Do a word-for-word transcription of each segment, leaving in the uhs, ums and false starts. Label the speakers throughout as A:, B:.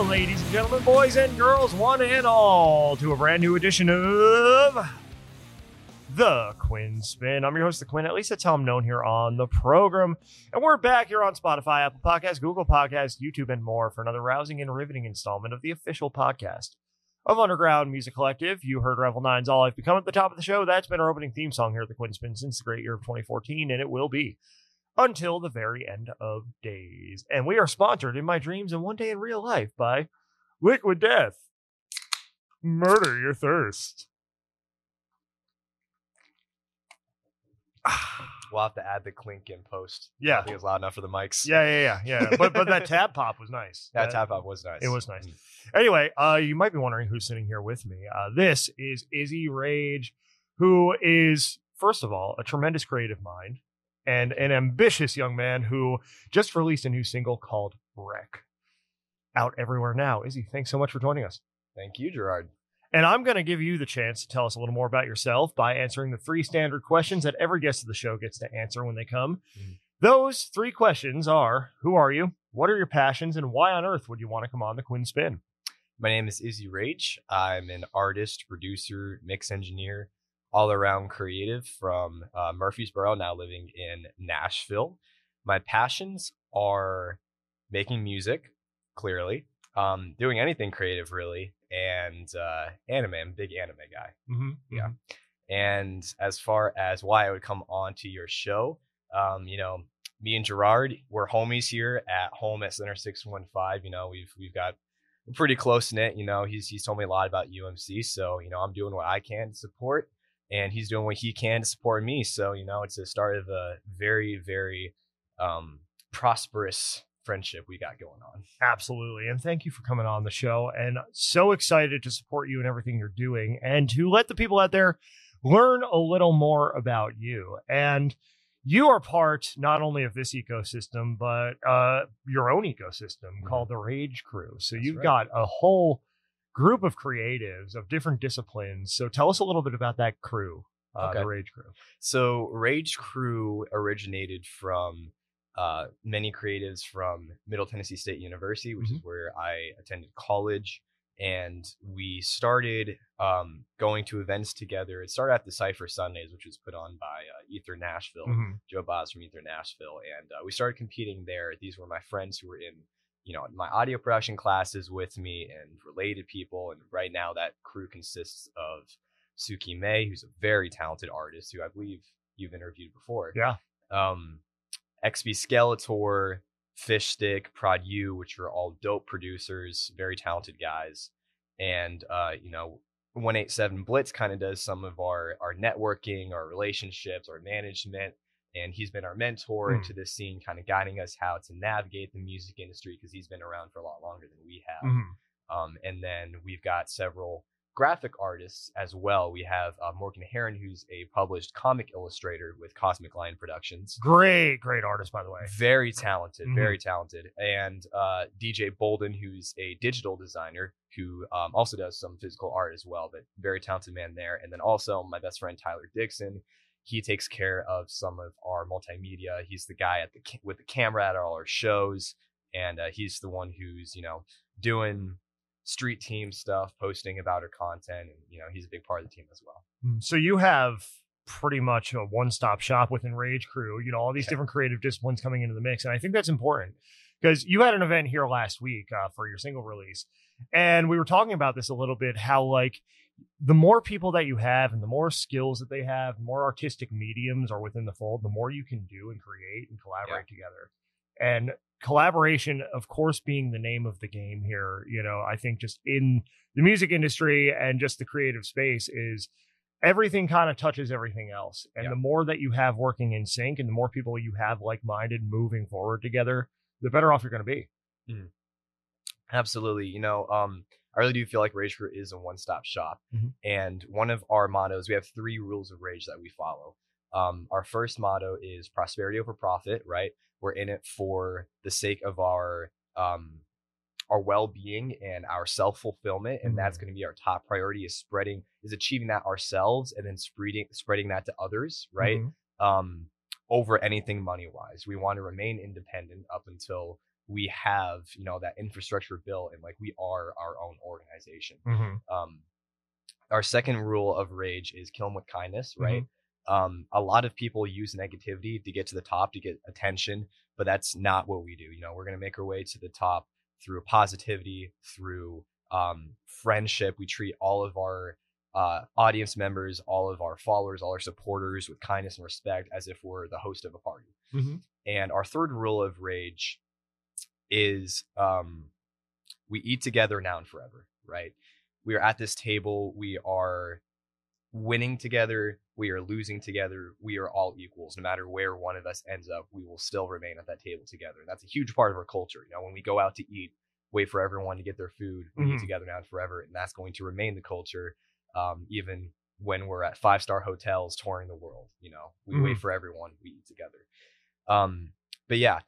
A: ladies and gentlemen, boys and girls, one and all, to a brand new edition of The Quinn Spin. I'm your host, The Quinn. At least that's how I'm known here on the program. And we're back here on Spotify, Apple Podcasts, Google Podcasts, YouTube, and more for another rousing and riveting installment of the official podcast of Underground Music Collective. You heard Revel nine's All I've Become at the top of the show. That's been our opening theme song here at The Quinn Spin since the great year of twenty fourteen, and it will be until the very end of days. And we are sponsored in my dreams and one day in real life by Liquid Death. Murder your thirst.
B: We'll have to add the clink in post.
A: Yeah.
B: I think it's loud enough for the mics.
A: Yeah, yeah, yeah, yeah. But but that tab pop was nice.
B: That, that tab pop was nice.
A: It was nice. Anyway, uh, you might be wondering who's sitting here with me. Uh, this is Izzy Rage, who is, first of all, a tremendous creative mind and an ambitious young man who just released a new single called Wreck. Out everywhere now. Izzy, thanks so much for joining us.
B: Thank you, Gerard.
A: And I'm going to give you the chance to tell us a little more about yourself by answering the three standard questions that every guest of the show gets to answer when they come. Mm-hmm. Those three questions are, who are you? What are your passions? And why on earth would you want to come on the Quinn Spin?
B: My name is Izzy Rage. I'm an artist, producer, mix engineer, all-around creative from uh, Murfreesboro, now living in Nashville. My passions are making music, clearly, um, doing anything creative, really, and uh, anime. I'm a big anime guy.
A: Mm-hmm.
B: Yeah. And as far as why I would come on to your show, um, you know, me and Gerard, we're homies here at home at Center six one five. You know, we've we've got we're pretty close knit. You know, he's he's told me a lot about U M C, so you know, I'm doing what I can to support, and he's doing what he can to support me. So you know, it's the start of a very very um, prosperous friendship we got going on.
A: Absolutely. And thank you for coming on the show, and so excited to support you in everything you're doing and to let the people out there learn a little more about you. And you are part not only of this ecosystem, but uh, your own ecosystem mm-hmm. called the Rage Crew. So That's you've right. got a whole group of creatives of different disciplines. So tell us a little bit about that crew, uh,
B: okay.
A: the Rage Crew.
B: So Rage Crew originated from uh, many creatives from Middle Tennessee State University, which mm-hmm. is where I attended college. And we started um, going to events together. It started at the Cypher Sundays, which was put on by uh, Ether Nashville, mm-hmm. Joe Boz from Ether Nashville. And uh, we started competing there. These were my friends who were in, you know, my audio production classes with me and related people. And right now that crew consists of Suki May, who's a very talented artist who I believe you've interviewed before.
A: Yeah.
B: Um, X B Skeletor, Fish Stick, Prod U, which are all dope producers, very talented guys. And, uh, you know, one eighty-seven Blitz kind of does some of our, our networking, our relationships, our management. And he's been our mentor mm. into this scene, kind of guiding us how to navigate the music industry because he's been around for a lot longer than we have. Mm-hmm. Um, and then we've got several graphic artists as well. We have uh, Morgan Heron, who's a published comic illustrator with Cosmic Lion Productions.
A: Great, great artist, by the way.
B: Very talented, mm-hmm. very talented. And uh, D J Bolden, who's a digital designer who um, also does some physical art as well, but very talented man there. And then also my best friend, Tyler Dixon. He takes care of some of our multimedia. He's the guy at the ca- with the camera at all our shows. And uh, he's the one who's, you know, doing street team stuff, posting about our content, and you know he's a big part of the team as well.
A: So you have pretty much a one-stop shop within Rage Crew, you know, all these different creative disciplines coming into the mix, and I think that's important because you had an event here last week uh, for your single release, and we were talking about this a little bit, how like the more people that you have and the more skills that they have, the more artistic mediums are within the fold, the more you can do and create and collaborate yeah. together. And collaboration, of course, being the name of the game here, you know, I think just in the music industry and just the creative space is everything kind of touches everything else. And yeah. the more that you have working in sync and the more people you have like-minded moving forward together, the better off you're going to be.
B: Mm. Absolutely. You know, um, I really do feel like Rage Crew is a one-stop shop. Mm-hmm. And one of our mottos, we have three rules of Rage that we follow. Um, our first motto is prosperity over profit, right? We're in it for the sake of our um, our well-being and our self-fulfillment, and mm-hmm. that's going to be our top priority, is spreading, is achieving that ourselves and then spreading spreading that to others, right? Mm-hmm. Um, over anything money-wise. We want to remain independent up until we have, you know, that infrastructure built, and like we are our own organization.
A: Mm-hmm.
B: Um, our second rule of Rage is kill them with kindness, right?
A: Mm-hmm.
B: Um, a lot of people use negativity to get to the top, to get attention, but that's not what we do. You know, we're going to make our way to the top through positivity, through um, friendship. We treat all of our uh, audience members, all of our followers, all our supporters with kindness and respect, as if we're the host of a party.
A: Mm-hmm.
B: And our third rule of Rage is um, we eat together now and forever, right? We are at this table. We are winning together. We are losing together. We are all equals. No matter where one of us ends up, we will still remain at that table together. And that's a huge part of our culture. You know, when we go out to eat, wait for everyone to get their food. We
A: Mhm.
B: eat together now and forever. And that's going to remain the culture, um, even when we're at five-star hotels touring the world. You know, we wait
A: Mhm.
B: for everyone. We eat together. Um, but yeah,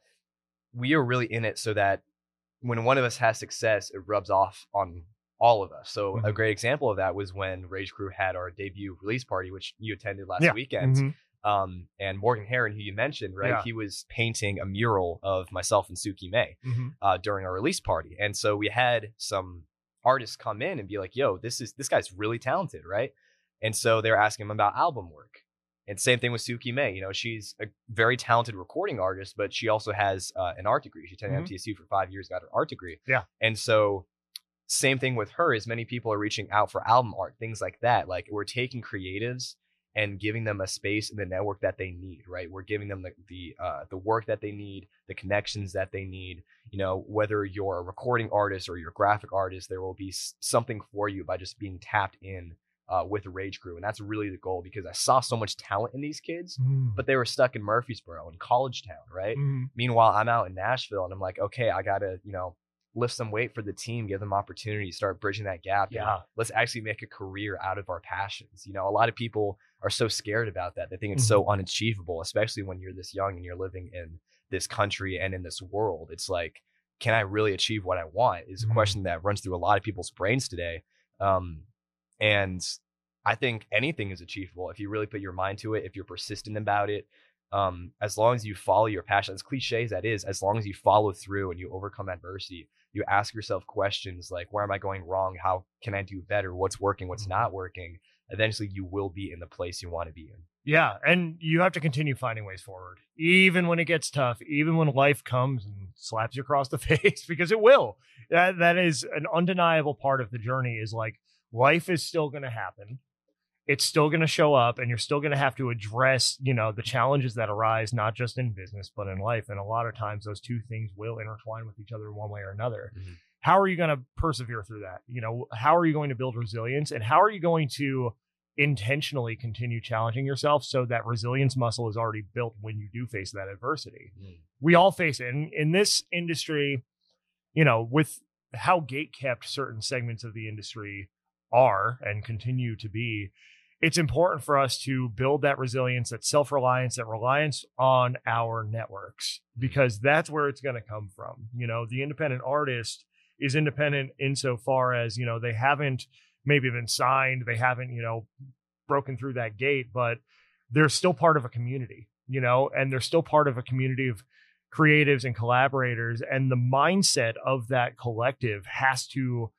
B: we are really in it so that when one of us has success, it rubs off on all of us. So a
A: Mhm.
B: great example of that was when Rage Crew had our debut release party, which you attended last
A: Yeah.
B: weekend.
A: Mhm.
B: Um, and Morgan Heron, who you mentioned, right?
A: Yeah.
B: He was painting a mural of myself and Suki May
A: Mhm.
B: uh, during our release party. And so we had some artists come in and be like, yo, this is this guy's really talented, right? And so they're asking him about album work. And same thing with Suki May. You know, she's a very talented recording artist, but she also has uh, an art degree. She attended
A: Mhm.
B: M T S U for five years, got her art degree.
A: Yeah.
B: And so same thing with her, is many people are reaching out for album art, things like that. Like, we're taking creatives and giving them a space in the network that they need, right? We're giving them the the uh, the work that they need, the connections that they need. You know, whether you're a recording artist or you're a graphic artist, there will be s- something for you by just being tapped in uh, with the Rage Crew. And that's really the goal, because I saw so much talent in these kids,
A: Mhm.
B: but they were stuck in Murfreesboro, in College Town, right?
A: Mhm.
B: Meanwhile, I'm out in Nashville, and I'm like, okay, I gotta, you know, lift some weight for the team, give them opportunity, start bridging that gap. and
A: Yeah.
B: let's actually make a career out of our passions. You know, a lot of people are so scared about that. They think it's so unachievable, especially when you're this young and you're living in this country and in this world. It's like, can I really achieve what I want? Is a
A: Mhm.
B: question that runs through a lot of people's brains today. Um, and I think anything is achievable if you really put your mind to it, if you're persistent about it. Um, as long as you follow your passion, as cliche as that is, as long as you follow through and you overcome adversity, you ask yourself questions like, where am I going wrong? How can I do better? What's working? What's not working? Eventually you will be in the place you want to be in.
A: Yeah, and you have to continue finding ways forward, even when it gets tough, even when life comes and slaps you across the face, because it will. That that is an undeniable part of the journey. Is like, life is still going to happen. It's still going to show up, and you're still going to have to address, you know, the challenges that arise, not just in business, but in life. And a lot of times those two things will intertwine with each other one way or another.
B: Mhm.
A: How are you going to persevere through that? You know, how are you going to build resilience, and how are you going to intentionally continue challenging yourself so that resilience muscle is already built when you do face that adversity?
B: Mm.
A: We all face it. In, in this industry, you know, with how gate kept certain segments of the industry are and continue to be, it's important for us to build that resilience, that self-reliance, that reliance on our networks, because that's where it's going to come from. You know, the independent artist is independent insofar as, you know, they haven't maybe been signed, they haven't, you know, broken through that gate, but they're still part of a community, you know, and they're still part of a community of creatives and collaborators. And the mindset of that collective has to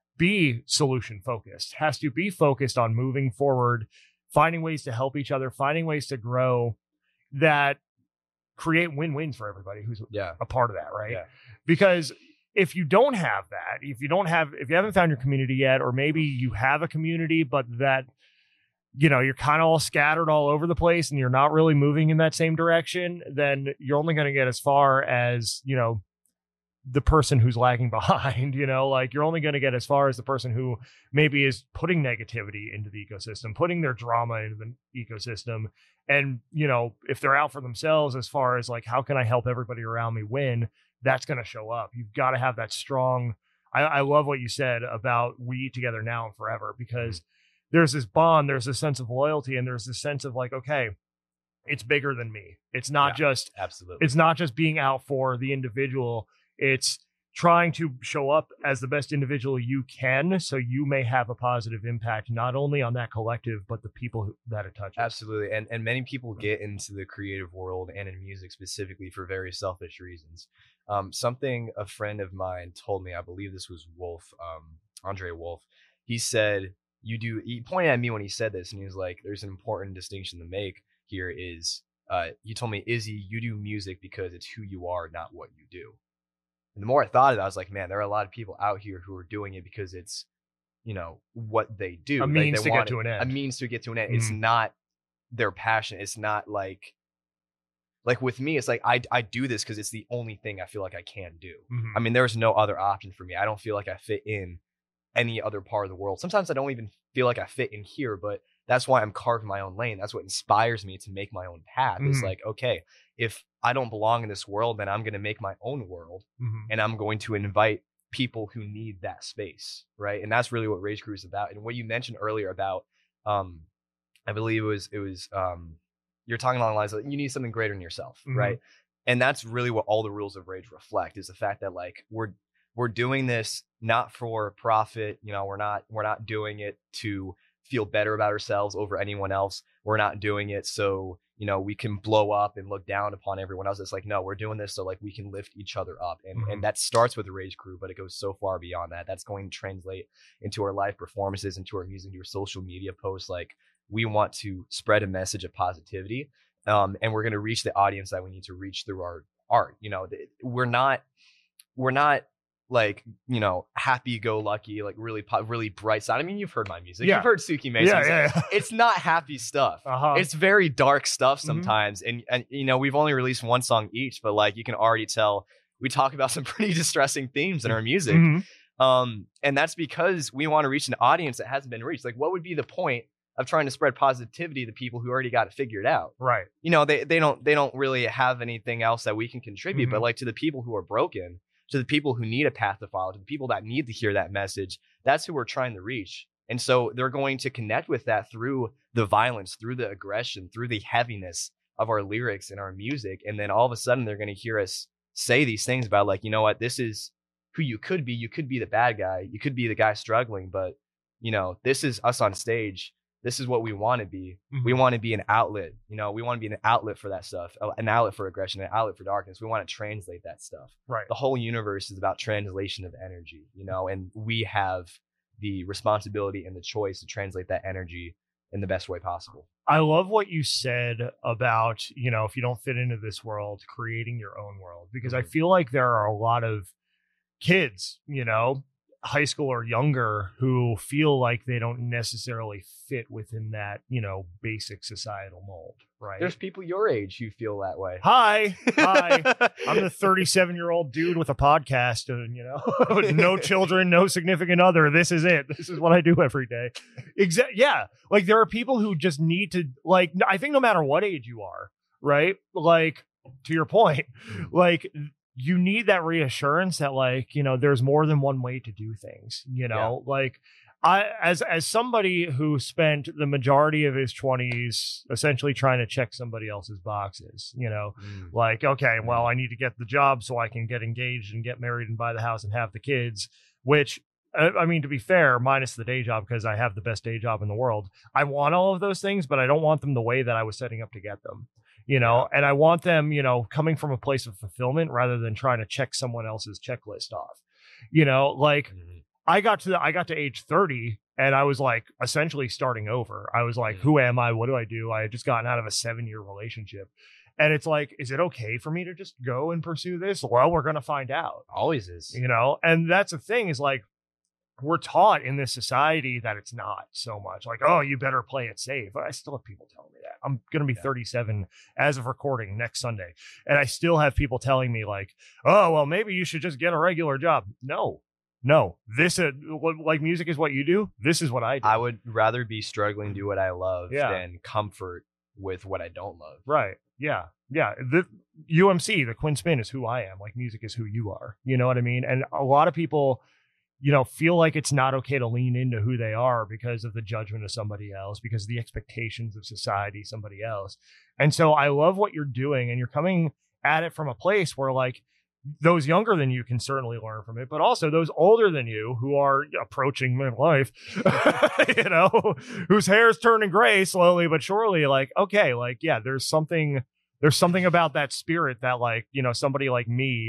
A: be solution focused, has to be focused on moving forward, finding ways to help each other, finding ways to grow that create win-wins for everybody who's
B: Yeah.
A: a part of that, right?
B: Yeah.
A: Because if you don't have that, if you don't have, if you haven't found your community yet, or maybe you have a community, but that, you know, you're kind of all scattered all over the place and you're not really moving in that same direction, then you're only going to get as far as, you know, the person who's lagging behind. You know, like, you're only going to get as far as the person who maybe is putting negativity into the ecosystem, putting their drama into the ecosystem. And, you know, if they're out for themselves as far as like, how can I help everybody around me win? That's going to show up. You've got to have that strong, I, I love what you said about we eat together now and forever, because there's this bond, there's this sense of loyalty, and there's this sense of like, okay, it's bigger than me. It's not
B: Yeah,
A: just,
B: Absolutely.
A: it's not just being out for the individual. It's trying to show up as the best individual you can, so you may have a positive impact, not only on that collective, but the people who, that it touches.
B: Absolutely. And and many people get into the creative world and in music specifically for very selfish reasons. Um, something a friend of mine told me, I believe this was Wolf, um, Andre Wolf. He said, you do, he pointed at me when he said this, and he was like, there's an important distinction to make here is, uh, he told me, Izzy, you do music because it's who you are, not what you do. And the more I thought of it, I was like, man, there are a lot of people out here who are doing it because it's, you know, what they do.
A: A
B: Like,
A: means
B: they
A: to get
B: want
A: to
B: it-
A: an end.
B: A means to get to an end.
A: Mhm.
B: It's not their passion. It's not like, like with me, it's like I I do this because it's the only thing I feel like I can do.
A: Mhm.
B: I mean, there's no other option for me. I don't feel like I fit in any other part of the world. Sometimes I don't even feel like I fit in here, but that's why I'm carving my own lane. That's what inspires me to make my own path. It's
A: Mhm.
B: like, okay, if I don't belong in this world, then I'm going to make my own world,
A: Mhm.
B: and I'm going to invite people who need that space, right? And that's really what Rage Crew is about. And what you mentioned earlier about, um, I believe it was it was um, you're talking along the lines of you need something greater than yourself,
A: Mhm.
B: right? And that's really what all the rules of Rage reflect, is the fact that like we're we're doing this not for profit. You know, we're not we're not doing it to feel better about ourselves over anyone else. We're not doing it so, you know, we can blow up and look down upon everyone else. It's like, no, we're doing this so like we can lift each other up. And
A: Mhm.
B: and that starts with the Rage Crew, but it goes so far beyond that. That's going to translate into our live performances, into our music, into our social media posts. Like, we want to spread a message of positivity. Um, and we're going to reach the audience that we need to reach through our art. You know, th- we're not, we're not like, you know, happy go lucky, like really, po- really bright side. I mean, you've heard my music.
A: Yeah.
B: You've heard Suki Mason.
A: Yeah, yeah, yeah.
B: It's not happy stuff.
A: Uh-huh.
B: It's very dark stuff
A: Mhm.
B: sometimes. And, and, you know, we've only released one song each, but like, you can already tell we talk about some pretty distressing themes in our music.
A: Mhm.
B: Um, and that's because we want to reach an audience that hasn't been reached. Like, what would be the point of trying to spread positivity to people who already got it figured out?
A: Right.
B: You know, they they don't they don't really have anything else that we can contribute.
A: Mhm.
B: But like, to the people who are broken, to the people who need a path to follow, to the people that need to hear that message, that's who we're trying to reach. And so they're going to connect with that through the violence, through the aggression, through the heaviness of our lyrics and our music. And then all of a sudden they're going to hear us say these things about like, you know what, this is who you could be. You could be the bad guy. You could be the guy struggling, but you know, this is us on stage. This is what we want to be.
A: Mhm.
B: We want to be an outlet. You know, we want to be an outlet for that stuff, an outlet for aggression, an outlet for darkness. We want to translate that stuff.
A: Right.
B: The whole universe is about translation of energy, you know, and we have the responsibility and the choice to translate that energy in the best way possible.
A: I love what you said about, you know, if you don't fit into this world, creating your own world, because I
B: Mhm.
A: feel like there are a lot of kids, you know, high school or younger, who feel like they don't necessarily fit within that, you know, basic societal mold, right?
B: There's people your age who feel that way.
A: Hi, hi. I'm the thirty-seven year old dude with a podcast and, you know, no children, no significant other. This is it. This is what I do every day. Exactly. Yeah. Like, there are people who just need to, like, I think no matter what age you are, right? Like, to your point, like, you need that reassurance that, like, you know, there's more than one way to do things, you know, yeah. like, I, as, as somebody who spent the majority of his twenties essentially trying to check somebody else's boxes, you know, mm. like, okay, well, I need to get the job so I can get engaged and get married and buy the house and have the kids, which, I mean, to be fair, minus the day job, because I have the best day job in the world. I want all of those things, but I don't want them the way that I was setting up to get them, you know, yeah. and I want them, you know, coming from a place of fulfillment rather than trying to check someone else's checklist off, you know, like mm-hmm. I got to the, I got to age thirty and I was like essentially starting over. I was like, mm-hmm. who am I? What do I do? I had just gotten out of a seven year relationship. And it's like, is it okay for me to just go and pursue this? Well, we're going to find out.
B: Always is.
A: You know, and that's the thing is like, we're taught in this society that it's not so much like, oh, you better play it safe. I still have people telling me that. I'm going to be yeah. thirty-seven as of recording next Sunday. And I still have people telling me like, oh, well, maybe you should just get a regular job. No, no, this is like, music is what you do. This is what I do.
B: I would rather be struggling to do what I love
A: yeah.
B: than comfort with what I don't love.
A: Right. Yeah. Yeah. The U M C, the Quinn Spin, is who I am. Like, music is who you are. You know what I mean? And a lot of people, you know, feel like it's not okay to lean into who they are because of the judgment of somebody else, because of the expectations of society, somebody else. And so I love what you're doing, and you're coming at it from a place where, like, those younger than you can certainly learn from it, but also those older than you who are approaching midlife, you know, whose hair's turning gray slowly but surely, like, okay, like, yeah, there's something, there's something about that spirit that, like, you know, somebody like me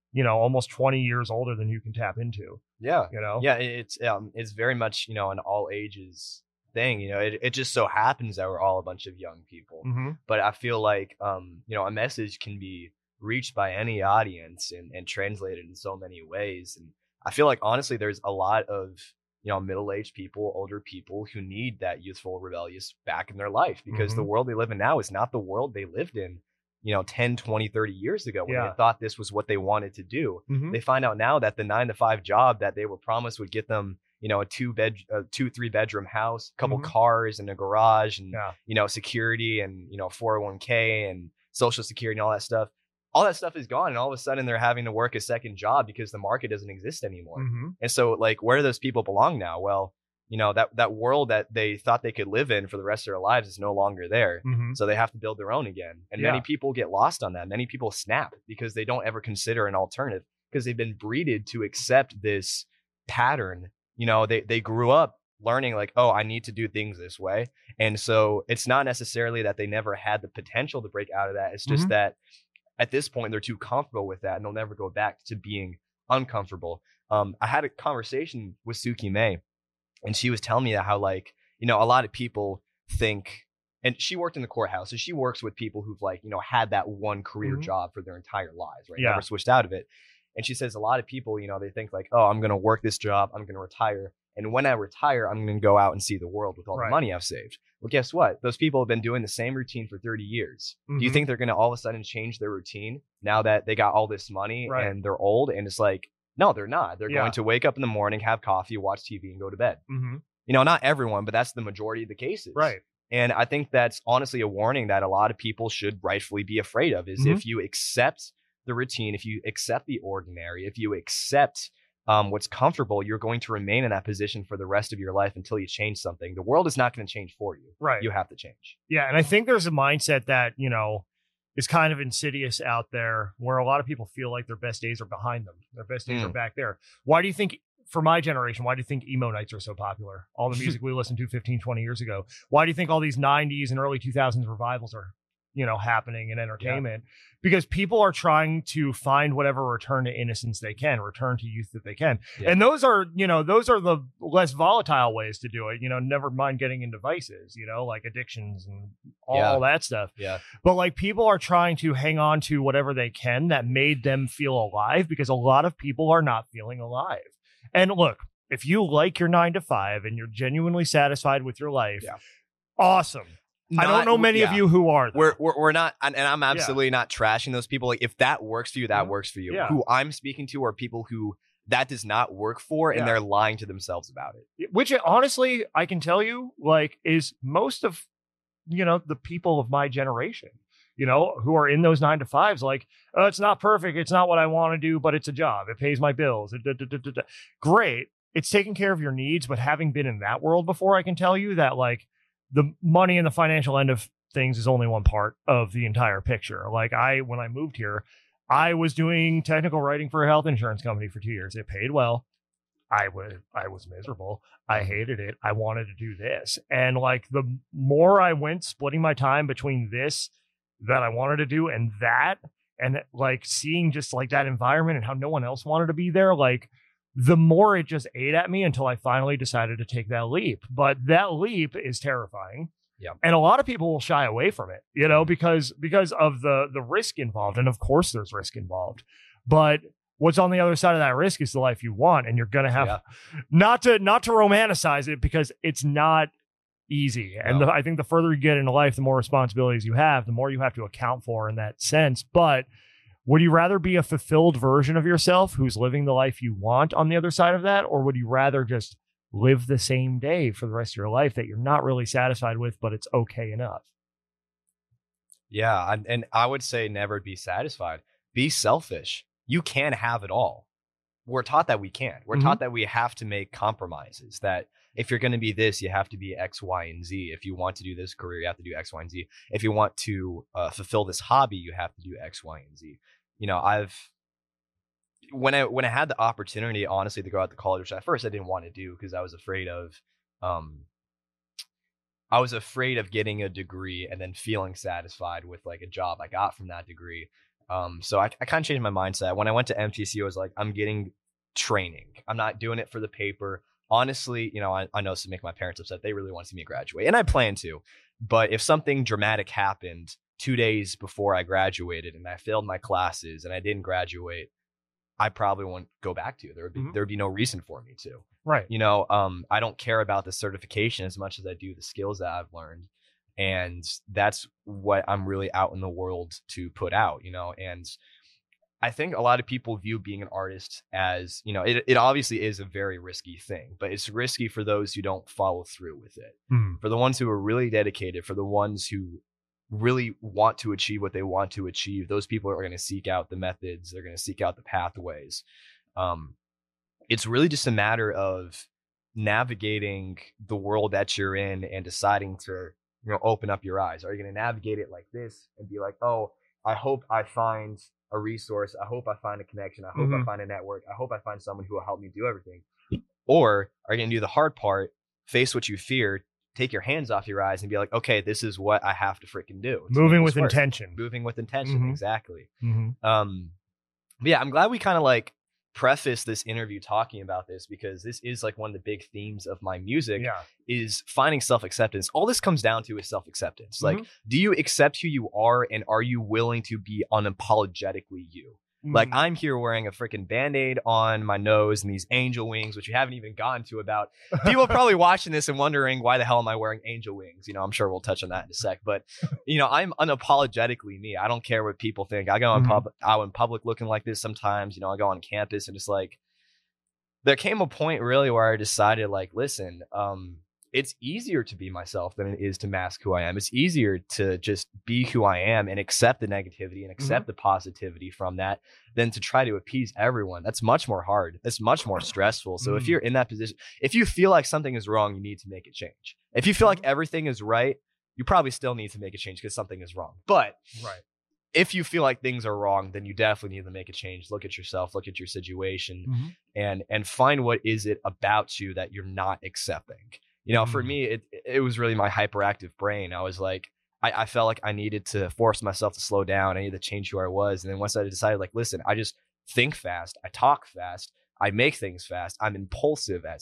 A: you know, almost twenty years older than you can tap into.
B: Yeah.
A: You know?
B: Yeah. It's, um, it's very much, you know, an all ages thing. You know, it, it just so happens that we're all a bunch of young people.
A: Mm-hmm.
B: But I feel like, um, you know, a message can be reached by any audience and, and translated in so many ways. And I feel like, honestly, there's a lot of, you know, middle-aged people, older people who need that youthful, rebellious back in their life, because
A: Mm-hmm.
B: the world they live in now is not the world they lived in, you know, ten, twenty, thirty years ago, when
A: Yeah.
B: they thought this was what they wanted to do.
A: Mm-hmm.
B: They find out now that the nine to five job that they were promised would get them, you know, a two bed, a two, three bedroom house, a couple
A: Mhm.
B: cars and a garage and,
A: Yeah.
B: you know, security and, you know, four oh one k and social security and all that stuff. All that stuff is gone. And all of a sudden they're having to work a second job because the market doesn't exist anymore.
A: Mm-hmm.
B: And so, like, where do those people belong now? Well, you know, that, that world that they thought they could live in for the rest of their lives is no longer there.
A: Mm-hmm.
B: So they have to build their own again. And
A: Yeah.
B: many people get lost on that. Many people snap because they don't ever consider an alternative, because they've been breeded to accept this pattern. You know, they, they grew up learning like, oh, I need to do things this way. And so it's not necessarily that they never had the potential to break out of that. It's just
A: Mhm.
B: that at this point, they're too comfortable with that and they'll never go back to being uncomfortable. Um, I had a conversation with Suki May, and she was telling me that how, like, you know, a lot of people think, and she worked in the courthouse, so she works with people who've, like, you know, had that one career
A: Mhm.
B: job for their entire lives, right?
A: Yeah.
B: Never switched out of it. And she says a lot of people, you know, they think like, oh, I'm going to work this job, I'm going to retire. And when I retire, I'm going to go out and see the world with all
A: Right.
B: the money I've saved. Well, guess what? Those people have been doing the same routine for thirty years. Do you
A: Mhm.
B: think they're going to all of a sudden change their routine now that they got all this money
A: Right.
B: and they're old? And it's like, no, they're not. They're
A: Yeah.
B: going to wake up in the morning, have coffee, watch T V, and go to bed.
A: Mm-hmm.
B: You know, not everyone, but that's the majority of the cases.
A: Right.
B: And I think that's honestly a warning that a lot of people should rightfully be afraid of, is
A: Mhm.
B: if you accept the routine, if you accept the ordinary, if you accept um, what's comfortable, you're going to remain in that position for the rest of your life until you change something. The world is not going to change for you.
A: Right.
B: You have to change.
A: Yeah, and I think there's a mindset that, you know, is kind of insidious out there, where a lot of people feel like their best days are behind them. Their best days are
B: Mm.
A: back there. Why do you think, for my generation, why do you think emo nights are so popular? All the music we listened to fifteen, twenty years ago. Why do you think all these nineties and early two thousands revivals are, you know, happening in entertainment? Because people are trying to find whatever return to innocence they can, return to youth that they can.
B: Yeah.
A: And those are, you know, those are the less volatile ways to do it. You know, never mind getting into vices, you know, like addictions and all,
B: Yeah.
A: all that stuff.
B: Yeah.
A: But like, people are trying to hang on to whatever they can that made them feel alive, because a lot of people are not feeling alive. And look, if you like your nine to five and you're genuinely satisfied with your life,
B: Yeah.
A: awesome. I don't
B: Not-
A: know many
B: yeah.
A: of you who are. Though.
B: We're, we're we're not, and, and I'm absolutely not trashing those people. Like, if that works for you, that
A: Mhm.
B: works for you.
A: Yeah.
B: Who I'm speaking to are people who that does not work for, and
A: Yeah.
B: they're lying to themselves about it.
A: Which honestly, I can tell you, like, is most of, you know, the people of my generation, you know, who are in those nine to fives, like, oh, it's not perfect. It's not what I want to do, but it's a job. It pays my bills. Da, da, da, da, da. Great. It's taking care of your needs. But having been in that world before, I can tell you that, like, the money and the financial end of things is only one part of the entire picture. Like, I, when I moved here, I was doing technical writing for a health insurance company for two years. It paid well. I was, I was miserable. I hated it. I wanted to do this. And like, the more I went splitting my time between this that I wanted to do and that, and like seeing just like that environment and how no one else wanted to be there, like, the more it just ate at me until I finally decided to take that leap. But that leap is terrifying.
B: Yeah.
A: And a lot of people will shy away from it, you know, because because of the the risk involved. And of course there's risk involved. But what's on the other side of that risk is the life you want. And you're gonna have
B: Yeah.
A: not to not to romanticize it, because it's not easy. And
B: No.
A: the, I think the further you get into life, the more responsibilities you have, the more you have to account for in that sense. But would you rather be a fulfilled version of yourself who's living the life you want on the other side of that? Or would you rather just live the same day for the rest of your life that you're not really satisfied with, but it's okay enough?
B: Yeah, and, and I would say never be satisfied. Be selfish. You can have it all. We're taught that we can't. We're
A: Mhm.
B: taught that we have to make compromises, that if you're going to be this, you have to be X, Y, and Z. If you want to do this career, you have to do X, Y, and Z. If you want to uh, fulfill this hobby, you have to do X, Y, and Z. You know, I've when I when I had the opportunity, honestly, to go out to college, which at first I didn't want to do because I was afraid of, um, I was afraid of getting a degree and then feeling satisfied with like a job I got from that degree. Um, so I, I kind of changed my mindset. When I went to M T C, I was like, I'm getting training. I'm not doing it for the paper. Honestly, you know, I, I know this would make my parents upset. They really want to see me graduate, and I plan to. But if something dramatic happened two days before I graduated and I failed my classes and I didn't graduate, I probably won't go back to. There would be mm-hmm. there would be no reason for me to.
A: Right.
B: You know, um, I don't care about the certification as much as I do the skills that I've learned. And that's what I'm really out in the world to put out, you know. And I think a lot of people view being an artist as, you know, it, it obviously is a very risky thing, but it's risky for those who don't follow through with it.
A: Mm.
B: For the ones who are really dedicated, for the ones who really want to achieve what they want to achieve, those people are going to seek out the methods. They're going to seek out the pathways. Um, it's really just a matter of navigating the world that you're in and deciding to, you know, open up your eyes. Are you going to navigate it like this and be like, oh, I hope I find a resource. I hope I find a connection. I hope mm-hmm. I find a network. I hope I find someone who will help me do everything. Or are you going to do the hard part, face what you fear, take your hands off your eyes and be like, okay, this is what I have to freaking do.
A: Moving with work. intention.
B: Moving with intention.
A: Mm-hmm.
B: Exactly.
A: Mm-hmm.
B: Um, but yeah, I'm glad we kind of like preface this interview talking about this, because this is like one of the big themes of my music
A: yeah.
B: is finding self-acceptance. All this comes down to is self-acceptance.
A: Mm-hmm.
B: Like, do you accept who you are, and are you willing to be unapologetically you? Mm-hmm. Like, I'm here wearing a freaking Band-Aid on my nose and these angel wings, which you haven't even gotten to about. People are probably watching this and wondering, why the hell am I wearing angel wings? You know, I'm sure we'll touch on that in a sec. But, you know, I'm unapologetically me. I don't care what people think. I go in, mm-hmm. pub- out in public looking like this sometimes. You know, I go on campus and it's like, there came a point really where I decided, like, listen, um, it's easier to be myself than it is to mask who I am. It's easier to just be who I am and accept the negativity and accept mm-hmm. the positivity from that than to try to appease everyone. That's much more hard. That's much more stressful. So mm-hmm. if you're in that position, if you feel like something is wrong, you need to make a change. If you feel like everything is right, you probably still need to make a change because something is wrong. But
A: right.
B: if you feel like things are wrong, then you definitely need to make a change. Look at yourself, look at your situation,
A: mm-hmm.
B: and and find what is it about you that you're not accepting. You know, for me, it it was really my hyperactive brain. I was like, I, I felt like I needed to force myself to slow down. I needed to change who I was. And then once I decided, like, listen, I just think fast. I talk fast. I make things fast. I'm impulsive as,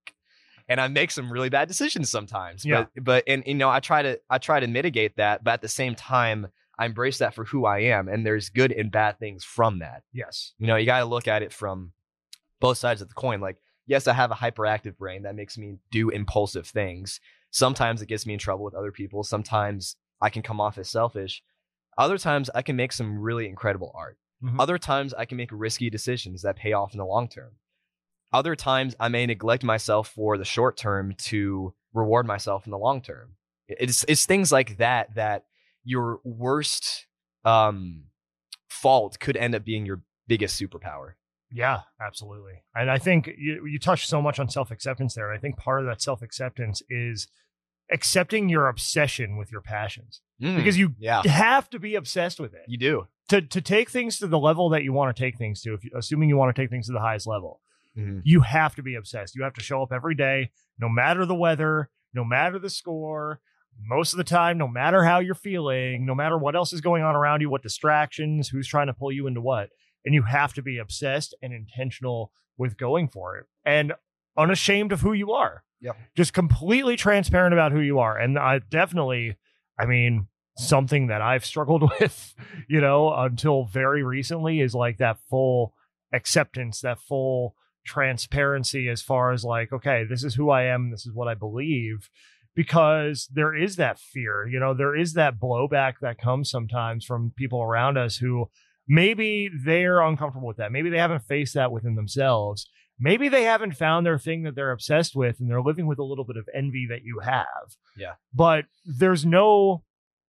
B: and I make some really bad decisions sometimes.
A: Yeah.
B: But, but, and, you know, I try to, I try to mitigate that. But at the same time, I embrace that for who I am. And there's good and bad things from that.
A: Yes.
B: You know, you got to look at it from both sides of the coin. Like, yes, I have a hyperactive brain that makes me do impulsive things. Sometimes it gets me in trouble with other people. Sometimes I can come off as selfish. Other times I can make some really incredible art.
A: Mm-hmm.
B: Other times I can make risky decisions that pay off in the long term. Other times I may neglect myself for the short term to reward myself in the long term. It's it's things like that that your worst um, fault could end up being your biggest superpower.
A: Yeah, absolutely. And I think you, you touched so much on self-acceptance there. I think part of that self-acceptance is accepting your obsession with your passions,
B: mm,
A: because you
B: yeah.
A: have to be obsessed with it.
B: You do.
A: To to take things to the level that you want to take things to, if you, assuming you want to take things to the highest level,
B: mm-hmm.
A: you have to be obsessed. You have to show up every day, no matter the weather, no matter the score, most of the time, no matter how you're feeling, no matter what else is going on around you, what distractions, who's trying to pull you into what. And you have to be obsessed and intentional with going for it and unashamed of who you are.
B: Yep.
A: Just completely transparent about who you are. And I definitely, I mean, something that I've struggled with, you know, until very recently is like that full acceptance, that full transparency as far as like, okay, this is who I am. This is what I believe. Because there is that fear, you know, there is that blowback that comes sometimes from people around us who maybe they're uncomfortable with that. Maybe they haven't faced that within themselves. Maybe they haven't found their thing that they're obsessed with and they're living with a little bit of envy that you have.
B: Yeah.
A: But there's no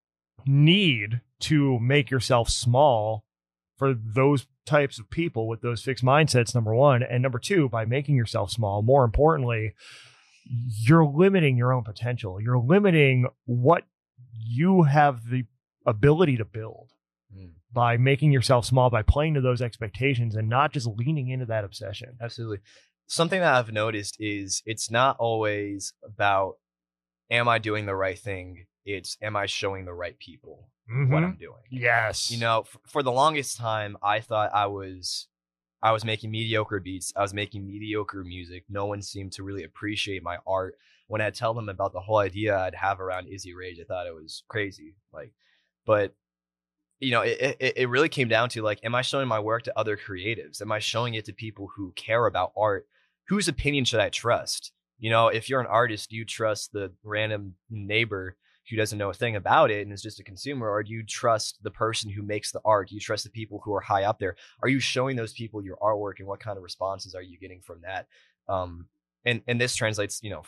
A: need to make yourself small for those types of people with those fixed mindsets, number one. And number two, by making yourself small, more importantly, you're limiting your own potential. You're limiting what you have the ability to build.
B: Mm.
A: By making yourself small, by playing to those expectations and not just leaning into that obsession.
B: Absolutely. Something that I've noticed is it's not always about, am I doing the right thing? It's, am I showing the right people
A: Mm-hmm.
B: what I'm doing?
A: Yes.
B: You know, f- for the longest time, I thought I was, I was making mediocre beats. I was making mediocre music. No one seemed to really appreciate my art. When I tell them about the whole idea I'd have around Izzy Rage, I thought it was crazy. Like, but you know, it, it, it really came down to like, am I showing my work to other creatives? Am I showing it to people who care about art? Whose opinion should I trust? You know, if you're an artist, do you trust the random neighbor who doesn't know a thing about it and is just a consumer? Or do you trust the person who makes the art? Do you trust the people who are high up there? Are you showing those people your artwork, and what kind of responses are you getting from that? Um, and, and this translates, you know,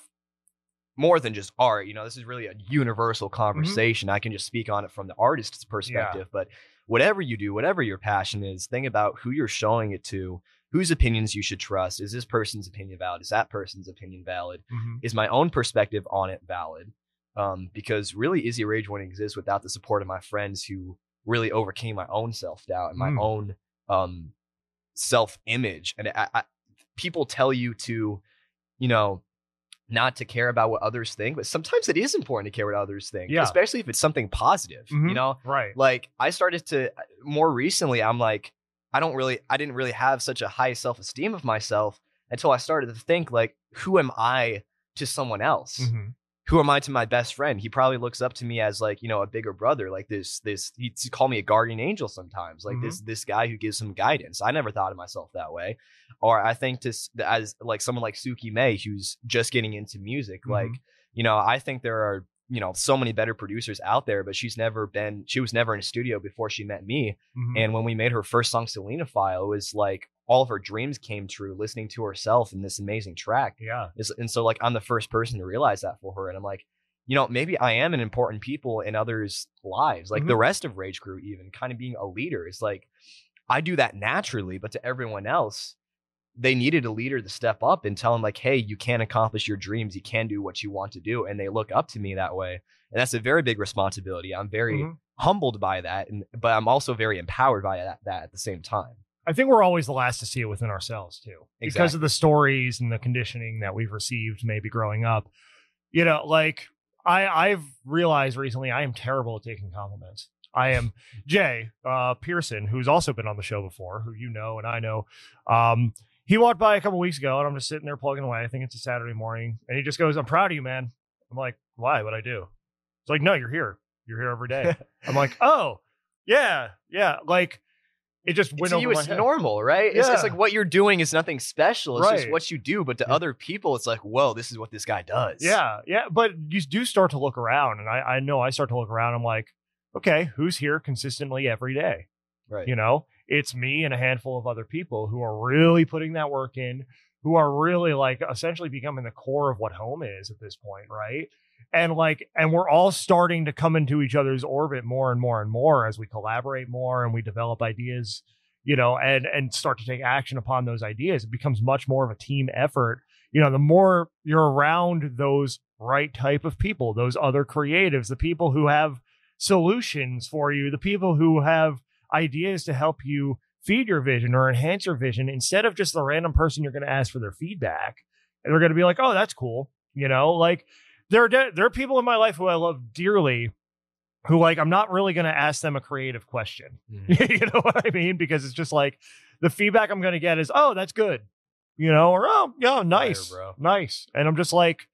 B: more than just art. You know, this is really a universal conversation. Mm-hmm. I can just speak on it from the artist's perspective, yeah. But whatever you do, whatever your passion is, think about who you're showing it to, whose opinions you should trust. Is this person's opinion valid? Is that person's opinion valid? Mm-hmm. Is my own perspective on it valid? Um, because really Izzy Rage wouldn't exist without the support of my friends who really overcame my own self-doubt and my mm. own um, self-image. And I, I, people tell you to, you know, not to care about what others think, but sometimes it is important to care what others think, yeah. especially if it's something positive, mm-hmm. you know?
A: Right.
B: Like I started to, more recently, I'm like, I don't really, I didn't really have such a high self-esteem of myself until I started to think like, who am I to someone else? Mm-hmm. Who am I to my best friend? He probably looks up to me as like, you know, a bigger brother, like this, this, he'd call me a guardian angel sometimes, like mm-hmm. this, this guy who gives him guidance. I never thought of myself that way. Or I think this as like someone like Suki May, who's just getting into music. Mm-hmm. Like, you know, I think there are, you know, so many better producers out there, but she's never been, she was never in a studio before she met me. Mm-hmm. And when we made her first song, Selena File, it was like, all of her dreams came true listening to herself in this amazing track.
A: Yeah.
B: And so like, I'm the first person to realize that for her. And I'm like, you know, maybe I am an important people in others' lives, like mm-hmm. the rest of Rage Crew, even kind of being a leader. It's like, I do that naturally, but to everyone else, they needed a leader to step up and tell them like, hey, you can accomplish your dreams. You can do what you want to do. And they look up to me that way. And that's a very big responsibility. I'm very mm-hmm. humbled by that. And, but I'm also very empowered by that, that at the same time.
A: I think we're always the last to see it within ourselves too,
B: exactly.
A: because of the stories and the conditioning that we've received, maybe growing up. You know, like I, I've realized recently I am terrible at taking compliments. I am Jay uh, Pearson, who's also been on the show before, who you know and I know. Um, he walked by a couple weeks ago, and I'm just sitting there plugging away. I think it's a Saturday morning, and he just goes, "I'm proud of you, man." I'm like, "Why? What'd I do?" It's like, "No, you're here. You're here every day." I'm like, "Oh, yeah, yeah." Like. It just went
B: to
A: over
B: you,
A: my
B: it's
A: head.
B: normal, right?
A: Yeah.
B: It's, it's like what you're doing is nothing special. It's
A: right.
B: just what you do. But to yeah. other people, it's like, whoa, this is what this guy does.
A: Yeah, yeah. But you do start to look around, and I, I know I start to look around. I'm like, okay, who's here consistently every day?
B: Right.
A: You know, it's me and a handful of other people who are really putting that work in, who are really like essentially becoming the core of what home is at this point, right? And like, and we're all starting to come into each other's orbit more and more and more as we collaborate more and we develop ideas, you know, and, and start to take action upon those ideas. It becomes much more of a team effort. You know, the more you're around those right type of people, those other creatives, the people who have solutions for you, the people who have ideas to help you feed your vision or enhance your vision, instead of just the random person you're going to ask for their feedback. And they're going to be like, oh, that's cool. You know, like there are, de- there are people in my life who I love dearly who, like, I'm not really going to ask them a creative question. Mm. You know what I mean? Because it's just like the feedback I'm going to get is, oh, that's good. You know, or, oh, yeah, nice,
B: Fire, bro.
A: nice. And I'm just like,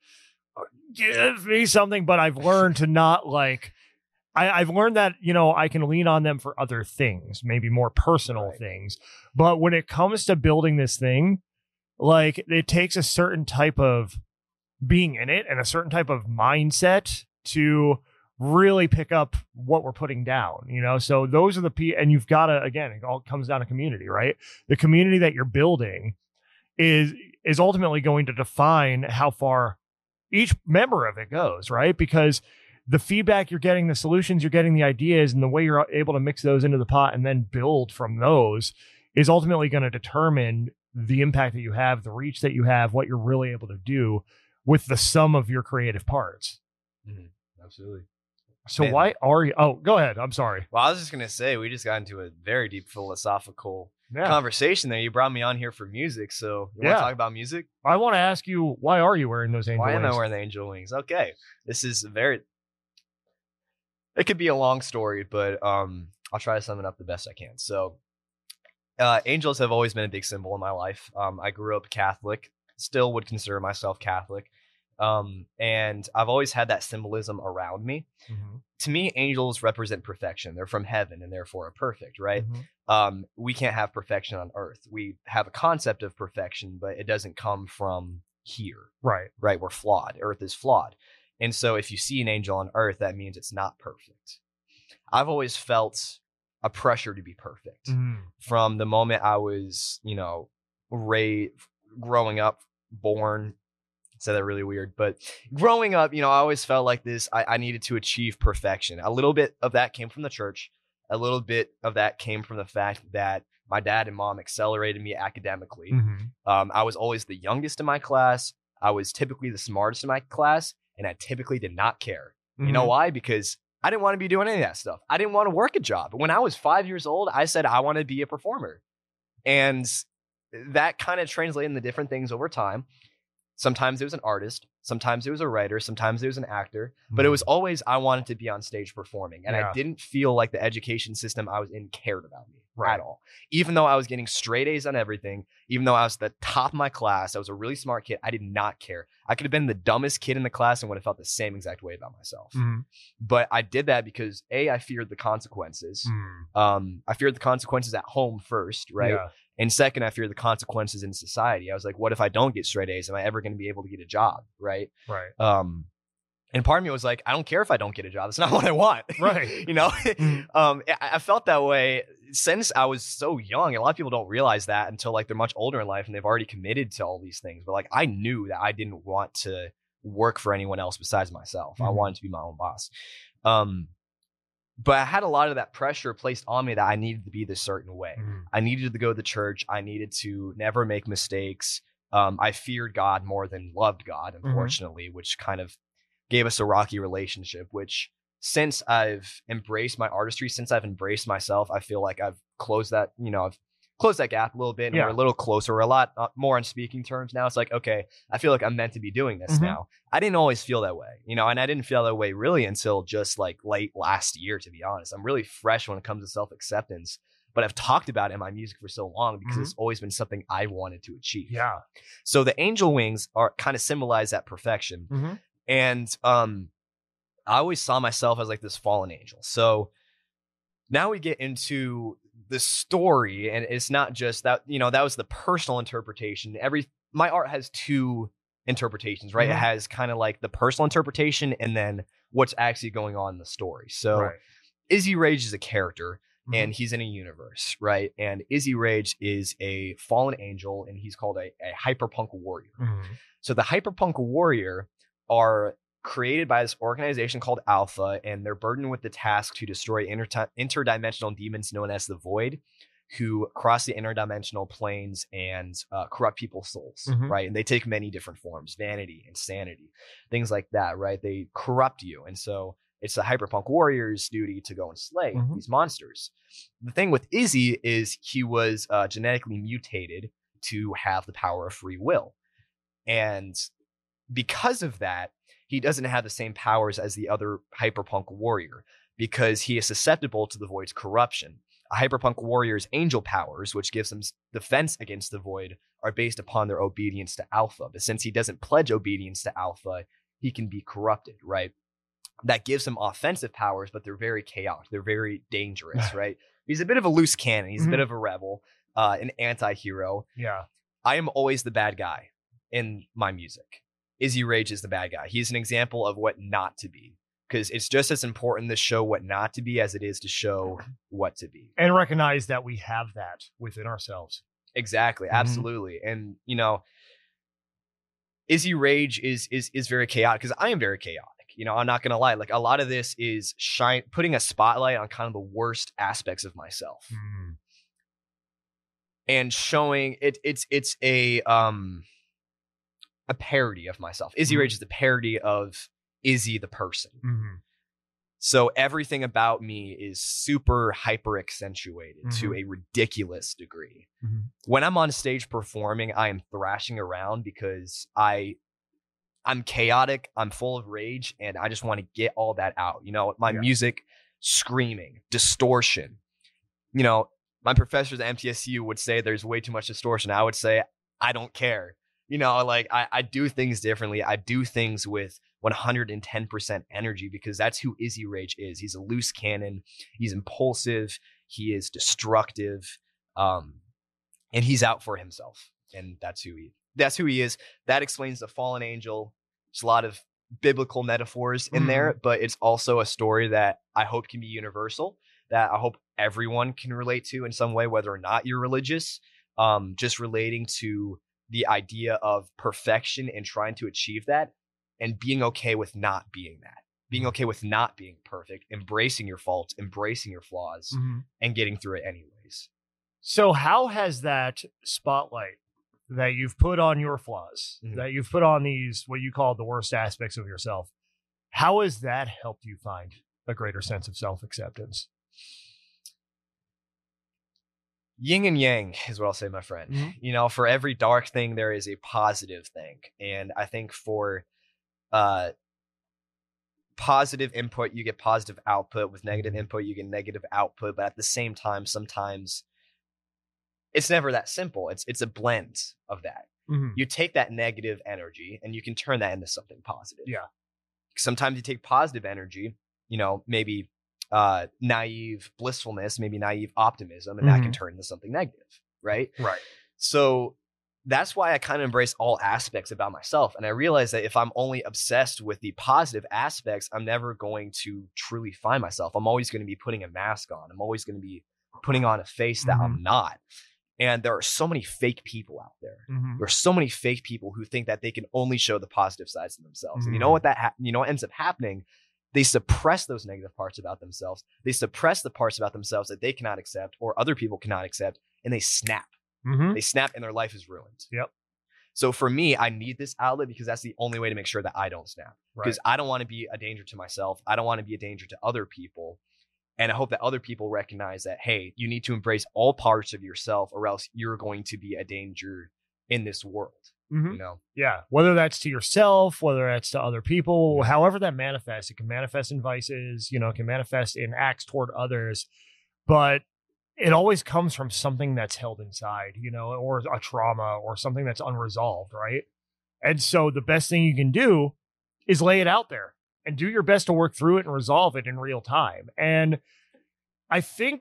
A: give me something. But I've learned to not like, I, I've learned that, you know, I can lean on them for other things, maybe more personal right. things. But when it comes to building this thing, like, it takes a certain type of being in it and a certain type of mindset to really pick up what we're putting down, you know? So those are the P and you've got to, again, it all comes down to community, right? The community that you're building is, is ultimately going to define how far each member of it goes, right? Because the feedback you're getting, the solutions you're getting, the ideas, and the way you're able to mix those into the pot and then build from those is ultimately going to determine the impact that you have, the reach that you have, what you're really able to do with the sum of your creative parts.
B: Mm-hmm. Absolutely.
A: So
B: Man.
A: why are you? Oh, go ahead. I'm sorry.
B: Well, I was just going to say, we just got into a very deep philosophical
A: yeah.
B: conversation there. You brought me on here for music. So you
A: yeah.
B: want to talk about music?
A: I want to ask you, why are you wearing those angel
B: why
A: wings?
B: Why am I wearing the angel wings? Okay. This is very, it could be a long story, but um, I'll try to sum it up the best I can. So, uh, angels have always been a big symbol in my life. Um, I grew up Catholic, still would consider myself Catholic. Um, and I've always had that symbolism around me. Mm-hmm. To me, angels represent perfection. They're from heaven and therefore are perfect, right? Mm-hmm. Um, we can't have perfection on earth. We have a concept of perfection, but it doesn't come from here.
A: Right.
B: Right. We're flawed. Earth is flawed. And so if you see an angel on earth, that means it's not perfect. I've always felt a pressure to be perfect mm-hmm. from the moment I was, you know, raised, growing up, born. Said that really weird, but growing up, you know, I always felt like this. I, I needed to achieve perfection. A little bit of that came from the church. A little bit of that came from the fact that my dad and mom accelerated me academically. Mm-hmm. Um, I was always the youngest in my class. I was typically the smartest in my class, and I typically did not care. Mm-hmm. You know why? Because I didn't want to be doing any of that stuff. I didn't want to work a job. When I was five years old, I said I want to be a performer. And that kind of translated into different things over time. Sometimes it was an artist, sometimes it was a writer, sometimes it was an actor, but it was always I wanted to be on stage performing. And yeah. I didn't feel like the education system I was in cared about me right. at all. Even though I was getting straight A's on everything, even though I was the top of my class, I was a really smart kid, I did not care. I could have been the dumbest kid in the class and would have felt the same exact way about myself. Mm-hmm. But I did that because A, I feared the consequences. Mm. Um, I feared the consequences at home first, right? Yeah. And second, I fear the consequences in society. I was like, what if I don't get straight A's? Am I ever going to be able to get a job? Right.
A: Right.
B: Um, and part of me was like, I don't care if I don't get a job. That's not what I want.
A: Right.
B: you know, um, I, I felt that way since I was so young. A lot of people don't realize that until like they're much older in life and they've already committed to all these things. But like, I knew that I didn't want to work for anyone else besides myself. Mm-hmm. I wanted to be my own boss. Um, But I had a lot of that pressure placed on me that I needed to be this certain way. Mm. I needed to go to church. I needed to never make mistakes. Um, I feared God more than loved God, unfortunately, mm-hmm. which kind of gave us a rocky relationship, which since I've embraced my artistry, since I've embraced myself, I feel like I've closed that, you know, I've closed that gap a little bit and yeah. we're a little closer. We're a lot more on speaking terms now. It's like, okay, I feel like I'm meant to be doing this mm-hmm. now. I didn't always feel that way, you know, and I didn't feel that way really until just like late last year, to be honest. I'm really fresh when it comes to self-acceptance, but I've talked about it in my music for so long because mm-hmm. it's always been something I wanted to achieve.
A: Yeah.
B: So the angel wings are kind of symbolize that perfection. Mm-hmm. And um, I always saw myself as like this fallen angel. So now we get into the story, and it's not just that, you know, that was the personal interpretation. Every my art has two interpretations, right? Mm-hmm. It has kind of like the personal interpretation and then what's actually going on in the story. So right. Izzy Rage is a character mm-hmm. and he's in a universe, right? And Izzy Rage is a fallen angel and he's called a, a hyperpunk warrior. Mm-hmm. So the hyperpunk warrior are created by this organization called Alpha, and they're burdened with the task to destroy inter- interdimensional demons known as the Void, who cross the interdimensional planes and uh, corrupt people's souls, mm-hmm. right? And they take many different forms: vanity, insanity, things like that, right? They corrupt you. And so it's the hyperpunk warrior's duty to go and slay mm-hmm. these monsters. The thing with Izzy is he was uh, genetically mutated to have the power of free will. And because of that, he doesn't have the same powers as the other hyperpunk warrior because he is susceptible to the Void's corruption. A hyperpunk warrior's angel powers, which gives them defense against the Void, are based upon their obedience to Alpha. But since he doesn't pledge obedience to Alpha, he can be corrupted, right? That gives him offensive powers, but they're very chaotic. They're very dangerous, right? He's a bit of a loose cannon. He's mm-hmm. a bit of a rebel, uh, an anti-hero.
A: Yeah.
B: I am always the bad guy in my music. Izzy Rage is the bad guy. He's an example of what not to be, because it's just as important to show what not to be as it is to show what to be.
A: And recognize that we have that within ourselves.
B: Exactly. Absolutely. Mm-hmm. And, you know, Izzy Rage is is is very chaotic because I am very chaotic. You know, I'm not going to lie. Like a lot of this is shine, putting a spotlight on kind of the worst aspects of myself. Mm. And showing it. It's it's a... um. a parody of myself. Izzy mm-hmm. Rage is the parody of Izzy the person. Mm-hmm. So everything about me is super hyper accentuated mm-hmm. to a ridiculous degree. Mm-hmm. When I'm on stage performing, I am thrashing around because I I'm chaotic, I'm full of rage, and I just want to get all that out. You know, my yeah. music, screaming, distortion. You know, my professors at M T S U would say there's way too much distortion. I would say, I don't care. You know, like I, I do things differently. I do things with one hundred ten percent energy because that's who Izzy Rage is. He's a loose cannon. He's impulsive. He is destructive. Um, and he's out for himself. And that's who he that's who he is. That explains the fallen angel. There's a lot of biblical metaphors in mm. there, but it's also a story that I hope can be universal, that I hope everyone can relate to in some way, whether or not you're religious. Um, just relating to the idea of perfection and trying to achieve that and being okay with not being that, being okay with not being perfect, embracing your faults, embracing your flaws, mm-hmm. and getting through it anyways.
A: So how has that spotlight that you've put on your flaws, mm-hmm. that you've put on these, what you call the worst aspects of yourself, how has that helped you find a greater sense of self-acceptance?
B: Yin and yang is what I'll say, my friend. Mm-hmm. You know, for every dark thing, there is a positive thing. And I think for uh, positive input, you get positive output. With negative input, you get negative output. But at the same time, sometimes it's never that simple. It's it's a blend of that. Mm-hmm. You take that negative energy and you can turn that into something positive.
A: Yeah.
B: Sometimes you take positive energy, you know, maybe uh, naive blissfulness, maybe naive optimism, and mm-hmm. that can turn into something negative, right?
A: Right.
B: So that's why I kind of embrace all aspects about myself. And I realize that if I'm only obsessed with the positive aspects, I'm never going to truly find myself. I'm always going to be putting a mask on. I'm always going to be putting on a face that mm-hmm. I'm not. And there are so many fake people out there. Mm-hmm. There are so many fake people who think that they can only show the positive sides of themselves. Mm-hmm. And you know what that ha- you know what ends up happening? They suppress those negative parts about themselves. They suppress the parts about themselves that they cannot accept or other people cannot accept, and they snap. Mm-hmm. They snap and their life is ruined.
A: Yep.
B: So for me, I need this outlet because that's the only way to make sure that I don't snap.
A: Right.
B: Because I don't want to be a danger to myself. I don't want to be a danger to other people. And I hope that other people recognize that, hey, you need to embrace all parts of yourself or else you're going to be a danger in this world. Mm-hmm. You know?
A: Yeah. Whether that's to yourself, whether that's to other people, however that manifests, it can manifest in vices, you know, it can manifest in acts toward others, but it always comes from something that's held inside, you know, or a trauma or something that's unresolved. Right. And so the best thing you can do is lay it out there and do your best to work through it and resolve it in real time. And I think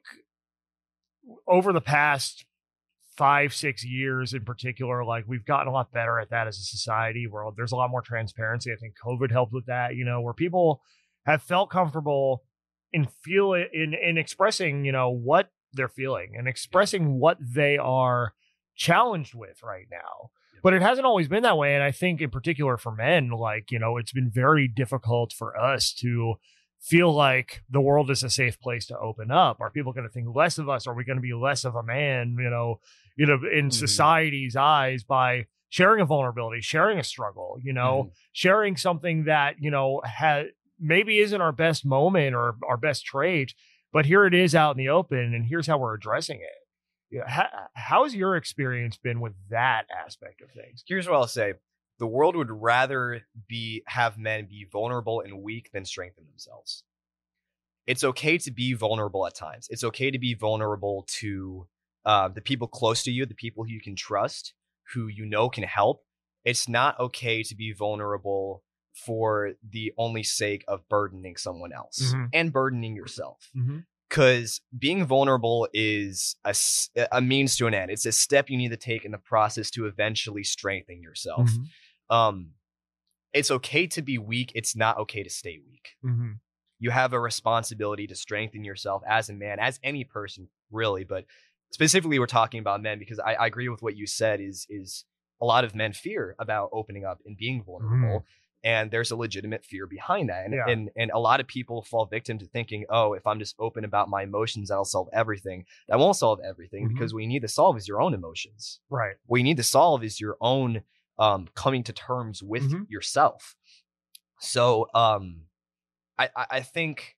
A: over the past five, six years in particular, like we've gotten a lot better at that as a society where there's a lot more transparency. I think COVID helped with that, you know, where people have felt comfortable in feel in, in expressing, you know, what they're feeling and expressing what they are challenged with right now. But it hasn't always been that way. And I think in particular for men, like, you know, it's been very difficult for us to feel like the world is a safe place to open up. Are people going to think less of us? Are we going to be less of a man, you know, you know, in mm-hmm. society's eyes by sharing a vulnerability, sharing a struggle, you know, mm-hmm. sharing something that, you know, ha- maybe isn't our best moment or our best trait, but here it is out in the open and here's how we're addressing it. Yeah, how, how's your experience been with that aspect of things?
B: Here's what I'll say. The world would rather be have men be vulnerable and weak than strengthen themselves. It's okay to be vulnerable at times. It's okay to be vulnerable to uh, the people close to you, the people who you can trust, who you know can help. It's not okay to be vulnerable for the only sake of burdening someone else mm-hmm. and burdening yourself. Mm-hmm. Because being vulnerable is a, a means to an end. It's a step you need to take in the process to eventually strengthen yourself. Mm-hmm. Um, it's okay to be weak. It's not okay to stay weak. Mm-hmm. You have a responsibility to strengthen yourself as a man, as any person, really. But specifically, we're talking about men because I, I agree with what you said is, is a lot of men fear about opening up and being vulnerable. Mm-hmm. And there's a legitimate fear behind that. And,
A: yeah.
B: and and a lot of people fall victim to thinking, oh, if I'm just open about my emotions, that'll solve everything. That won't solve everything mm-hmm. because what you need to solve is your own emotions.
A: Right.
B: What you need to solve is your own um, coming to terms with mm-hmm. yourself. So um, I, I, I think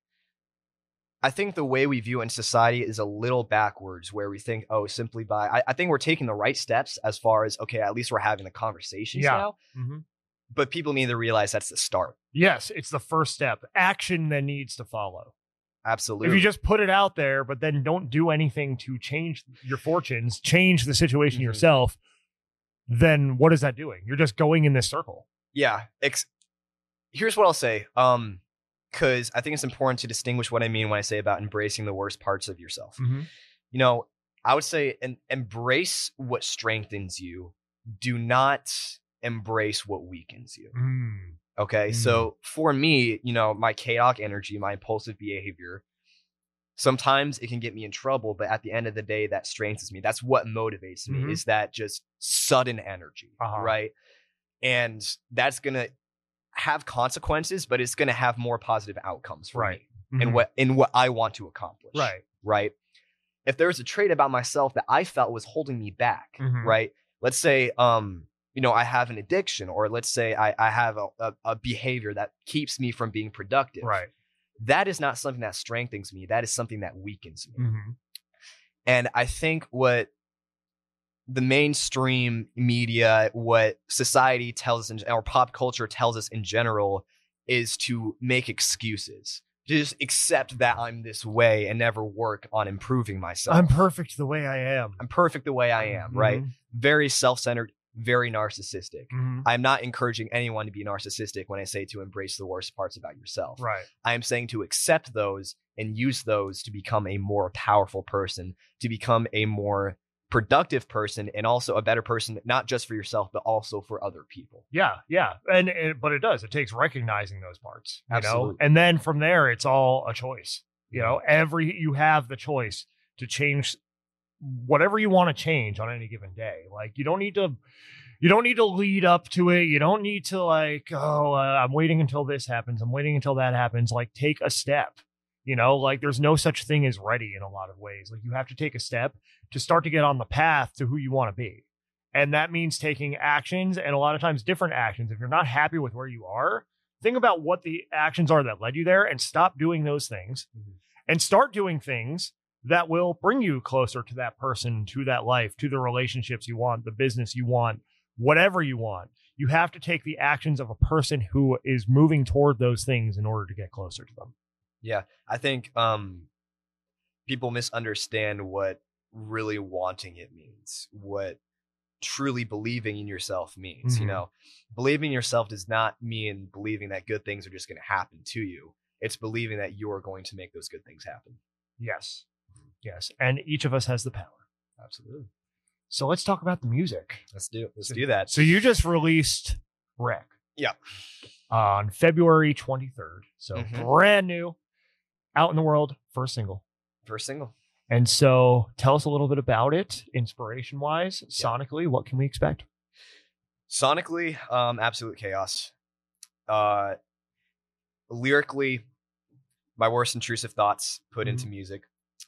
B: I think the way we view in society is a little backwards where we think, oh, simply by I, I think we're taking the right steps as far as, OK, at least we're having a conversation
A: yeah.
B: now.
A: Mm-hmm.
B: but people need to realize that's the start.
A: Yes, it's the first step. Action then needs to follow.
B: Absolutely.
A: If you just put it out there, but then don't do anything to change your fortunes, change the situation
B: mm-hmm.
A: yourself, then what is that doing? You're just going in this circle.
B: Yeah. Ex- Here's what I'll say. Um, because I think it's important to distinguish what I mean when I say about embracing the worst parts of yourself.
A: Mm-hmm.
B: You know, I would say en- embrace what strengthens you. Do not embrace what weakens you.
A: Mm.
B: Okay.
A: Mm.
B: So for me, you know, my chaotic energy, my impulsive behavior, sometimes it can get me in trouble, but at the end of the day, that strengthens me. That's what motivates me
A: Mm-hmm.
B: is that just sudden energy.
A: Uh-huh.
B: Right. And that's going to have consequences, but it's going to have more positive outcomes for
A: right.
B: me
A: mm-hmm.
B: and what, in what I want to accomplish.
A: Right.
B: Right. If there's a trait about myself that I felt was holding me back,
A: mm-hmm.
B: right. Let's say, um, you know, I have an addiction, or let's say I, I have a, a, a behavior that keeps me from being productive.
A: Right.
B: That is not something that strengthens me. That is something that weakens me.
A: Mm-hmm.
B: And I think what the mainstream media, what society tells us, or pop culture tells us in general, is to make excuses. To just accept that I'm this way and never work on improving myself.
A: I'm perfect the way I am.
B: I'm perfect the way I am,
A: mm-hmm.
B: right? Very self-centered, very narcissistic.
A: Mm-hmm.
B: I'm not encouraging anyone to be narcissistic when I say to embrace the worst parts about yourself.
A: Right.
B: I am saying to accept those and use those to become a more powerful person, to become a more productive person, and also a better person, not just for yourself, but also for other people.
A: Yeah, yeah. And, and but it does. It takes recognizing those parts. You
B: Absolutely.
A: know? And then from there, it's all a choice. You know, every you have the choice to change whatever you want to change on any given day. Like you don't need to you don't need to lead up to it. You don't need to like, oh, uh, I'm waiting until this happens. I'm waiting until that happens. Like take a step. You know, like there's no such thing as ready in a lot of ways. Like you have to take a step to start to get on the path to who you want to be. And that means taking actions, and a lot of times different actions. If you're not happy with where you are, think about what the actions are that led you there and stop doing those things mm-hmm. and start doing things that will bring you closer to that person, to that life, to the relationships you want, the business you want, whatever you want. You have to take the actions of a person who is moving toward those things in order to get closer to them.
B: Yeah, I think um, people misunderstand what really wanting it means, what truly believing in yourself means. Mm-hmm. You know, believing in yourself does not mean believing that good things are just going to happen to you. It's believing that you're going to make those good things happen.
A: Yes. Yes. And each of us has the power.
B: Absolutely.
A: So let's talk about the music.
B: Let's do Let's do that.
A: So you just released Wreck.
B: Yeah.
A: On February twenty-third. So
B: mm-hmm.
A: brand new, out in the world, first single.
B: First single.
A: And so tell us a little bit about it, inspiration wise, yeah. sonically, what can we expect?
B: Sonically, um, absolute chaos. Uh, lyrically, my worst intrusive thoughts put mm-hmm. into music.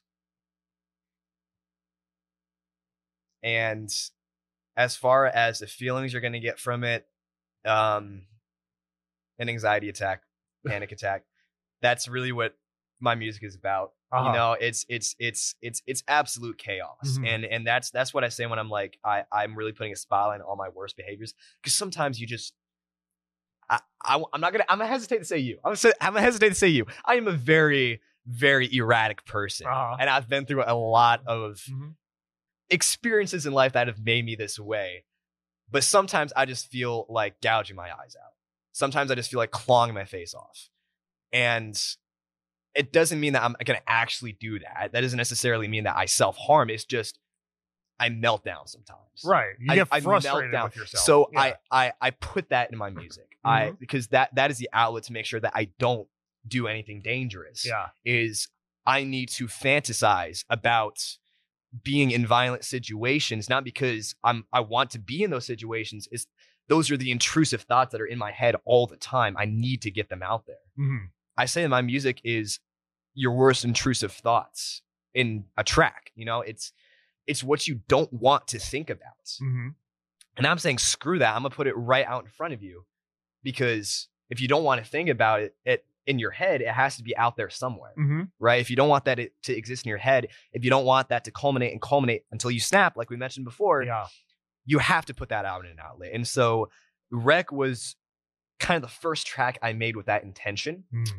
B: And as far as the feelings you're going to get from it, um, an anxiety attack, panic attack, that's really what my music is about. Uh-huh. You know, it's it's it's it's it's absolute chaos, mm-hmm. and and that's that's what I say when I'm like I I'm really putting a spotlight on all my worst behaviors, because sometimes you just I, I I'm not gonna I'm gonna hesitate to say you I'm gonna, I'm gonna hesitate to say you I am a very very erratic person, uh-huh. and I've been through a lot of mm-hmm. experiences in life that have made me this way. But sometimes I just feel like gouging my eyes out. Sometimes I just feel like clawing my face off, and it doesn't mean that I'm going to actually do that. That doesn't necessarily mean that I self-harm. It's just I melt down sometimes.
A: Right. You get I, frustrated I with yourself.
B: So
A: yeah.
B: I, I I put that in my music. Mm-hmm. I because that that is the outlet to make sure that I don't do anything dangerous.
A: Yeah.
B: Is I need to fantasize about being in violent situations, not because I'm I want to be in those situations. Is those are the intrusive thoughts that are in my head all the time. I need to get them out there.
A: Mm-hmm.
B: I say that my music is your worst intrusive thoughts in a track. You know, it's it's what you don't want to think about.
A: Mm-hmm.
B: And I'm saying, screw that. I'm going to put it right out in front of you, because if you don't want to think about it, it in your head, it has to be out there somewhere,
A: mm-hmm.
B: right? If you don't want that it, to exist in your head, if you don't want that to culminate and culminate until you snap, like we mentioned before,
A: yeah.
B: you have to put that out in an outlet. And so Wreck was kind of the first track I made with that intention.
A: Mm.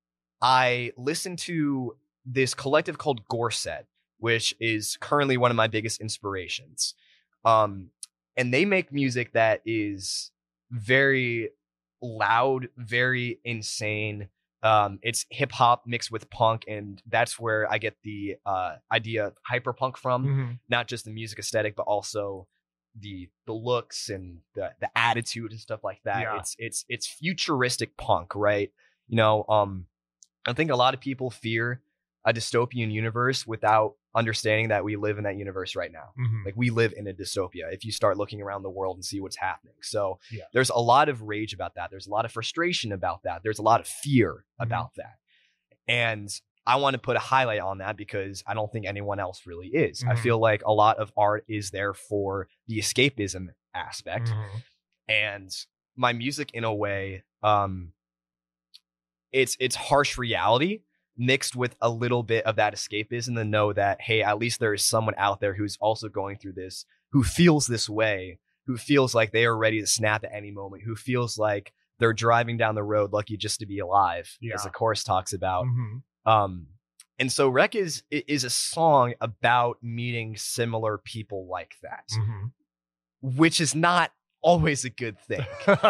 B: I listened to this collective called Gorset, which is currently one of my biggest inspirations. Um, and they make music that is very loud, very insane. Um, it's hip hop mixed with punk, and that's where I get the uh, idea of hyperpunk from.
A: Mm-hmm.
B: Not just the music aesthetic, but also the the looks and the the attitude and stuff like that.
A: Yeah.
B: It's it's it's futuristic punk, right? You know, um, I think a lot of people fear a dystopian universe without understanding that we live in that universe right now.
A: Mm-hmm.
B: Like, we live in a dystopia if you start looking around the world and see what's happening. So
A: Yeah.
B: there's a lot of rage about that. There's a lot of frustration about that. There's a lot of fear
A: Mm-hmm.
B: about that. And I want to put a highlight on that because I don't think anyone else really is. I
A: Mhm.
B: feel like a lot of art is there for the escapism aspect.
A: Mhm.
B: And my music, in a way, um, it's it's harsh reality mixed with a little bit of that escapism, to know that, hey, at least there is someone out there who's also going through this, who feels this way, who feels like they are ready to snap at any moment, who feels like they're driving down the road lucky just to be alive,
A: Yeah.
B: as the chorus talks about.
A: Mhm.
B: Um, and so Wreck is is a song about meeting similar people like that,
A: Mhm.
B: which is not always a good thing.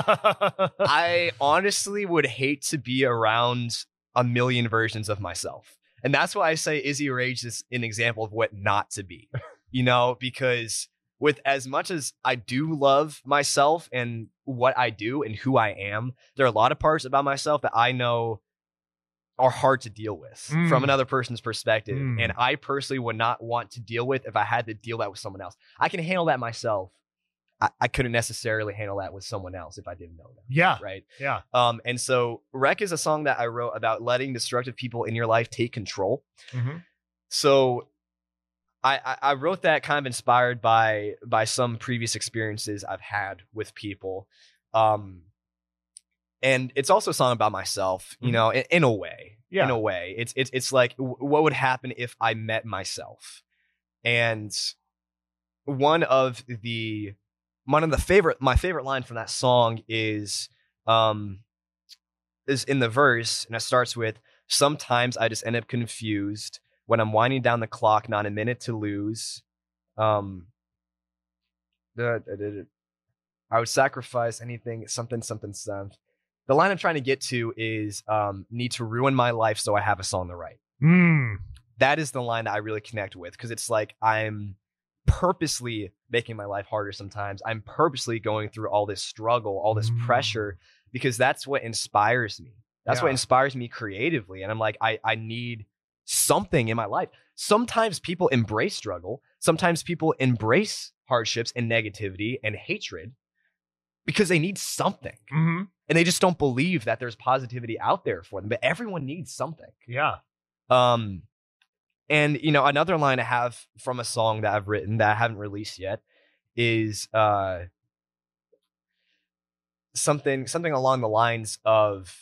B: I honestly would hate to be around a million versions of myself. And that's why I say Izzy Rage is an example of what not to be, you know, because with as much as I do love myself and what I do and who I am, there are a lot of parts about myself that I know are hard to deal with
A: Mm.
B: from another person's perspective.
A: Mm.
B: And I personally would not want to deal with if I had to deal that with someone else. I can handle that myself. I, I couldn't necessarily handle that with someone else if I didn't know them.
A: Yeah.
B: Right.
A: Yeah.
B: Um, and so Wreck is a song that I wrote about letting destructive people in your life take control.
A: Mm-hmm.
B: So I, I, I wrote that kind of inspired by by some previous experiences I've had with people. Um, and it's also a song about myself, you
A: Mhm.
B: know, in, in a way.
A: Yeah.
B: In a way. It's it's it's like, w- what would happen if I met myself? And one of the one of the favorite my favorite line from that song is um is in the verse, and it starts with, sometimes I just end up confused when I'm winding down the clock, not a minute to lose. Um the, the- the- I would sacrifice anything, something, something, something. The line I'm trying to get to is um need to ruin my life so I have a song to write.
A: Mm.
B: That is the line that I really connect with, because it's like I'm purposely making my life harder sometimes. I'm purposely going through all this struggle, all this
A: Mm.
B: pressure, because that's what inspires me. That's
A: Yeah.
B: what inspires me creatively. And I'm like, I, I need something in my life. Sometimes people embrace struggle. Sometimes people embrace hardships and negativity and hatred because they need something.
A: Mm-hmm.
B: And they just don't believe that there's positivity out there for them. But everyone needs something.
A: Yeah.
B: Um, and you know, another line I have from a song that I've written that I haven't released yet is uh something something along the lines of,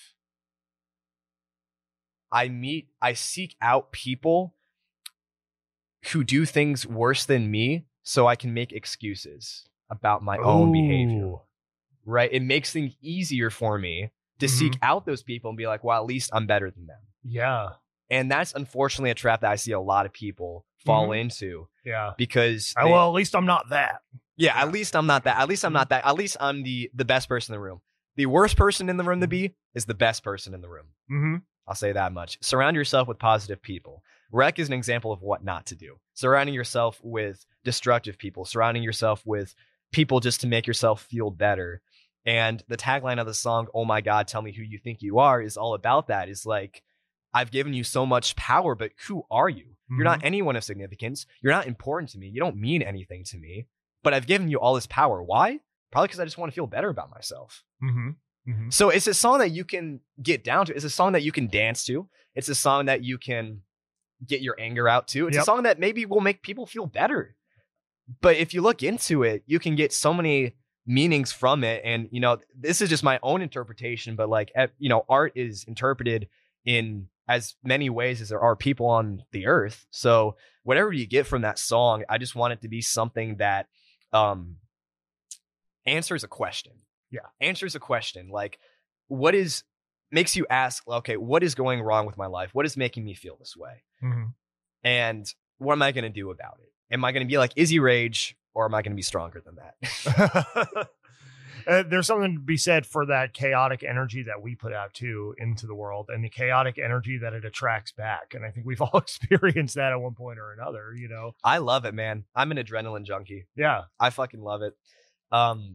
B: I meet I seek out people who do things worse than me so I can make excuses about my own behavior.
A: Ooh.
B: Right? It makes things easier for me to
A: Mhm.
B: seek out those people and be like, well, at least I'm better than them.
A: Yeah.
B: And that's unfortunately a trap that I see a lot of people fall
A: Mhm.
B: into,
A: Yeah.
B: because
A: Uh,
B: they-
A: well, at least I'm not that.
B: yeah, at least I'm not that. At least I'm not that. At least I'm the the best person in the room. The worst person in the room to be is the best person in the room.
A: Mm-hmm.
B: I'll say that much. Surround yourself with positive people. Wreck is an example of what not to do. Surrounding yourself with destructive people, surrounding yourself with people just to make yourself feel better. And the tagline of the song, "Oh my God, tell me who you think you are," is all about that. It's like, I've given you so much power, but who are you? You're not anyone of significance. You're not important to me. You don't mean anything to me, but I've given you all this power. Why? Probably because I just want to feel better about myself.
A: Mm-hmm. Mm-hmm.
B: So it's a song that you can get down to. It's a song that you can dance to. It's a song that you can get your anger out to. It's
A: Yep.
B: a song that maybe will make people feel better. But if you look into it, you can get so many meanings from it. And, you know, this is just my own interpretation, but like, eh, you know, art is interpreted in as many ways as there are people on the earth. So whatever you get from that song, I just want it to be something that um, answers a question.
A: Yeah.
B: Answers a question. Like, what is makes you ask, okay, what is going wrong with my life? What is making me feel this way?
A: Mm-hmm.
B: And what am I going to do about it? Am I going to be like Izzy Rage, or am I going to be stronger than that?
A: Uh, there's something to be said for that chaotic energy that we put out too into the world, and the chaotic energy that it attracts back. And I think we've all experienced that at one point or another, you know?
B: I love it, man. I'm an adrenaline junkie.
A: Yeah.
B: I fucking love it. Um,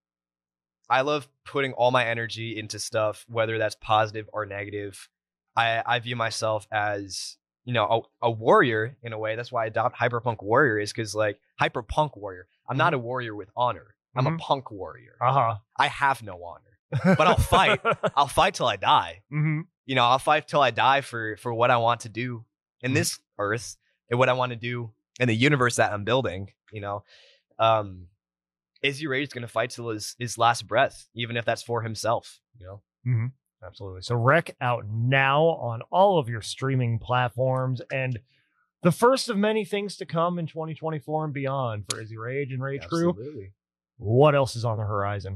B: I love putting all my energy into stuff, whether that's positive or negative. I, I view myself as, you know, a, a warrior in a way. That's why I adopt Hyperpunk Warrior, is because like Hyperpunk Warrior, I'm not a warrior with honor. I'm
A: Mhm.
B: a punk warrior.
A: Uh-huh.
B: I have no honor, but I'll fight. I'll fight till I die.
A: Mm-hmm.
B: You know, I'll fight till I die for, for what I want to do in
A: Mhm.
B: this earth and what I want to do in the universe that I'm building, you know. Um, Izzy Rage is going to fight till his, his last breath, even if that's for himself, you know.
A: Mm-hmm. Absolutely. So Wreck out now on all of your streaming platforms, and the first of many things to come in twenty twenty-four and beyond for Izzy Rage and Rage Crew.
B: Absolutely.
A: What else is on the horizon?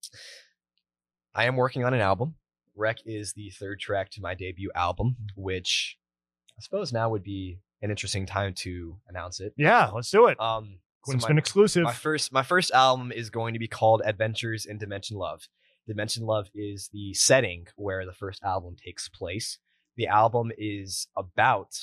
B: I am working on an album. Wreck is the third track to my debut album, which I suppose now would be an interesting time to announce it.
A: Yeah, let's do it.
B: Um, so
A: Quinspin
B: my,
A: exclusive.
B: my first my first album is going to be called Adventures in Dimension Love. Dimension Love is the setting where the first album takes place. The album is about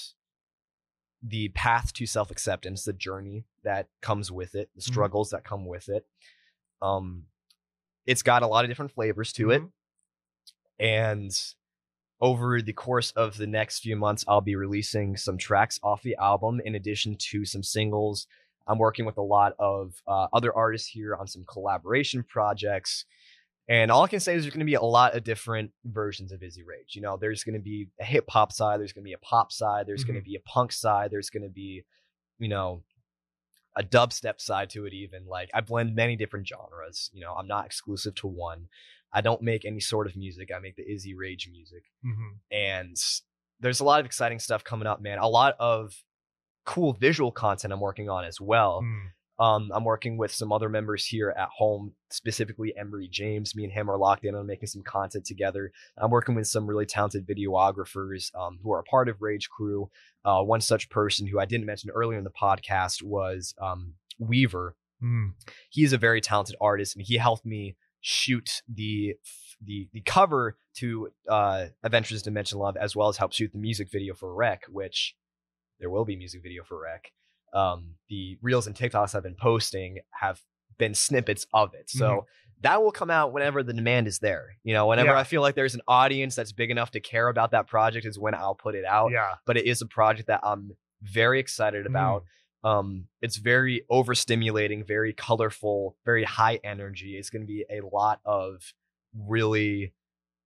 B: the path to self-acceptance, the journey that comes with it, the struggles mm-hmm. that come with it. Um, it's got a lot of different flavors to mm-hmm. it. And over the course of the next few months, I'll be releasing some tracks off the album in addition to some singles. I'm working with a lot of uh, other artists here on some collaboration projects. And all I can say is there's going to be a lot of different versions of Izzy Rage. You know, there's going to be a hip hop side. There's going to be a pop side. There's mm-hmm. going to be a punk side. There's going to be, you know, a dubstep side to it even. Like, I blend many different genres. You know, I'm not exclusive to one. I don't make any sort of music. I make the Izzy Rage music.
A: Mm-hmm.
B: And there's a lot of exciting stuff coming up, man. A lot of cool visual content I'm working on as well.
A: Mm.
B: Um, I'm working with some other members here at home, specifically Emery James. Me and him are locked in on making some content together. I'm working with some really talented videographers um, who are a part of Rage Crew. Uh, one such person who I didn't mention earlier in the podcast was um, Weaver.
A: Mm.
B: He's a very talented artist, and he helped me shoot the the the cover to uh, Adventures in Dimension Love, as well as help shoot the music video for Wreck, which there will be music video for Wreck. Um, the reels and TikToks I've been posting have been snippets of it. So mm-hmm. that will come out whenever the demand is there. You know, whenever
A: yeah.
B: I feel like there's an audience that's big enough to care about that project is when I'll put it out.
A: Yeah.
B: But it is a project that I'm very excited about. Mm. Um, it's very overstimulating, very colorful, very high energy. It's going to be a lot of really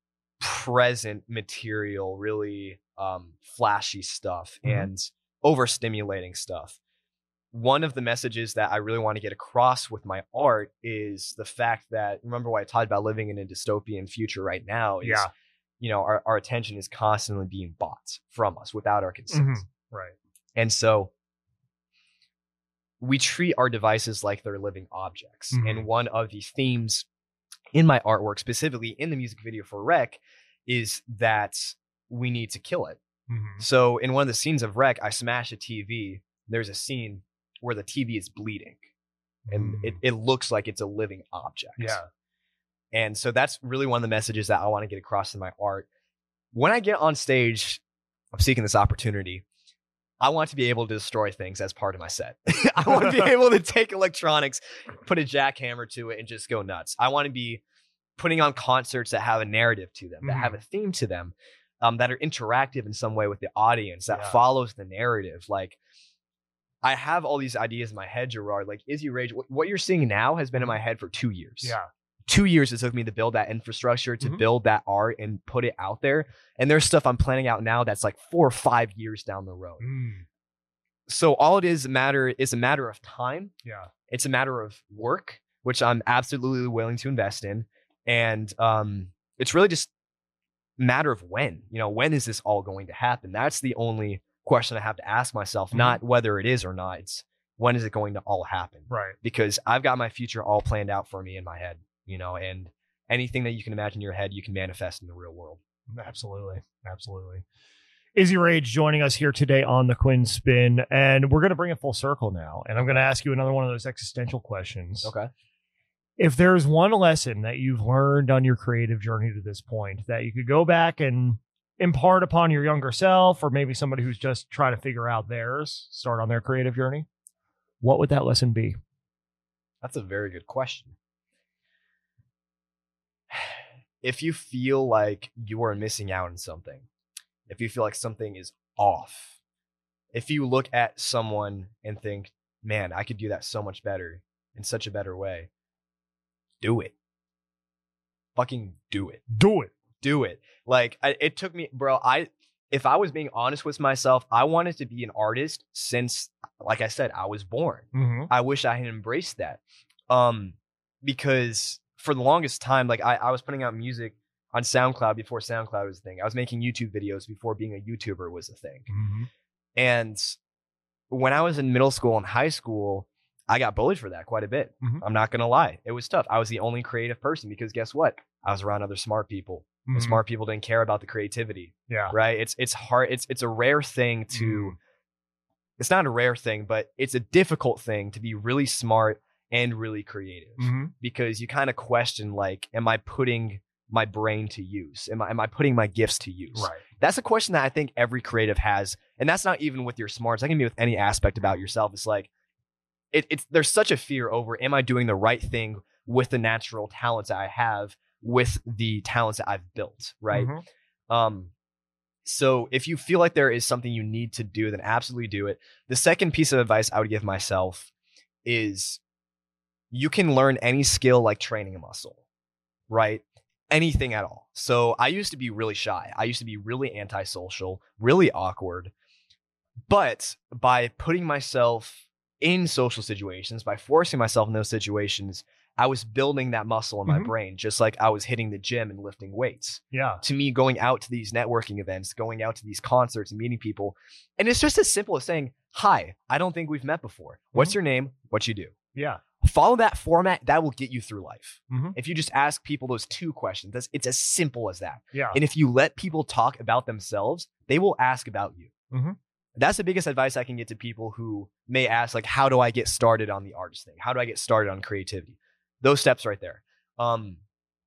B: present material, really um, flashy stuff mm-hmm. and overstimulating stuff. One of the messages that I really want to get across with my art is the fact that, remember what I talked about living in a dystopian future right now is,
A: yeah.
B: you know, our, our attention is constantly being bought from us without our consent.
A: Mm-hmm. Right.
B: And so we treat our devices like they're living objects. Mm-hmm. And one of the themes in my artwork, specifically in the music video for Wreck, is that we need to kill it.
A: Mm-hmm.
B: So in one of the scenes of Wreck, I smash a T V. There's a scene where the T V is bleeding and
A: mm.
B: it, it looks like it's a living object.
A: Yeah.
B: And so that's really one of the messages that I want to get across in my art. When I get on stage, I'm seeking this opportunity. I want to be able to destroy things as part of my set. I want to be able to take electronics, put a jackhammer to it, and just go nuts. I want to be putting on concerts that have a narrative to them, that mm. have a theme to them, um, that are interactive in some way with the audience, that yeah. follows the narrative. Like, I have all these ideas in my head, Gerard. Like, Izzy Rage, what you're seeing now has been in my head for two years.
A: Yeah.
B: Two years it took me to build that infrastructure, to
A: mm-hmm.
B: build that art and put it out there. And there's stuff I'm planning out now that's like four or five years down the road.
A: Mm.
B: So all it is a matter is a matter of time.
A: Yeah.
B: It's a matter of work, which I'm absolutely willing to invest in. And um, it's really just a matter of when. You know, when is this all going to happen? That's the only question I have to ask myself, mm-hmm. not whether it is or not. It's when is it going to all happen?
A: Right.
B: Because I've got my future all planned out for me in my head, you know, and anything that you can imagine in your head, you can manifest in the real world.
A: Absolutely. Absolutely. Izzy Rage joining us here today on the Quinn Spin, and we're going to bring it full circle now. And I'm going to ask you another one of those existential questions.
B: Okay.
A: If there's one lesson that you've learned on your creative journey to this point that you could go back and impart upon your younger self, or maybe somebody who's just trying to figure out theirs, start on their creative journey, what would that lesson be?
B: That's a very good question. If you feel like you are missing out on something, if you feel like something is off, if you look at someone and think, man, I could do that so much better in such a better way, do it. Fucking do it.
A: Do it.
B: Do it. Like, I, it took me, bro, I, if I was being honest with myself, I wanted to be an artist since, like I said, I was born.
A: Mm-hmm.
B: I wish I had embraced that. Um, because for the longest time, like I, I was putting out music on SoundCloud before SoundCloud was a thing. I was making YouTube videos before being a YouTuber was a thing.
A: Mm-hmm.
B: And when I was in middle school and high school, I got bullied for that quite a bit.
A: Mm-hmm.
B: I'm not going to lie. It was tough. I was the only creative person because guess what? I was around other smart people.
A: Mm-hmm.
B: And smart people didn't care about the creativity.
A: Yeah.
B: Right. It's, it's hard. It's, it's a rare thing to,
A: mm-hmm.
B: it's not a rare thing, but it's a difficult thing to be really smart and really creative
A: mm-hmm.
B: because you kind of question, like, am I putting my brain to use? Am I, am I putting my gifts to use?
A: Right.
B: That's a question that I think every creative has. And that's not even with your smarts. That can be with any aspect about yourself. It's like, it, it's, there's such a fear over, am I doing the right thing with the natural talents that I have, with the talents that I've built? Right.
A: Mm-hmm.
B: Um, so if you feel like there is something you need to do, then absolutely do it. The second piece of advice I would give myself is you can learn any skill like training a muscle, right? Anything at all. So I used to be really shy. I used to be really antisocial, really awkward. But by putting myself in social situations, by forcing myself in those situations, I was building that muscle in my
A: Mhm.
B: brain, just like I was hitting the gym and lifting weights.
A: Yeah.
B: To me, going out to these networking events, going out to these concerts and meeting people. And it's just as simple as saying, hi, I don't think we've met before. What's
A: Mhm.
B: your name? What you do?
A: Yeah.
B: Follow that format. That will get you through life.
A: Mhm.
B: If you just ask people those two questions, that's, it's as simple as that.
A: Yeah.
B: And if you let people talk about themselves, they will ask about you.
A: Mhm.
B: That's the biggest advice I can get to people who may ask, like, how do I get started on the artist thing? How do I get started on creativity? Those steps right there. Um,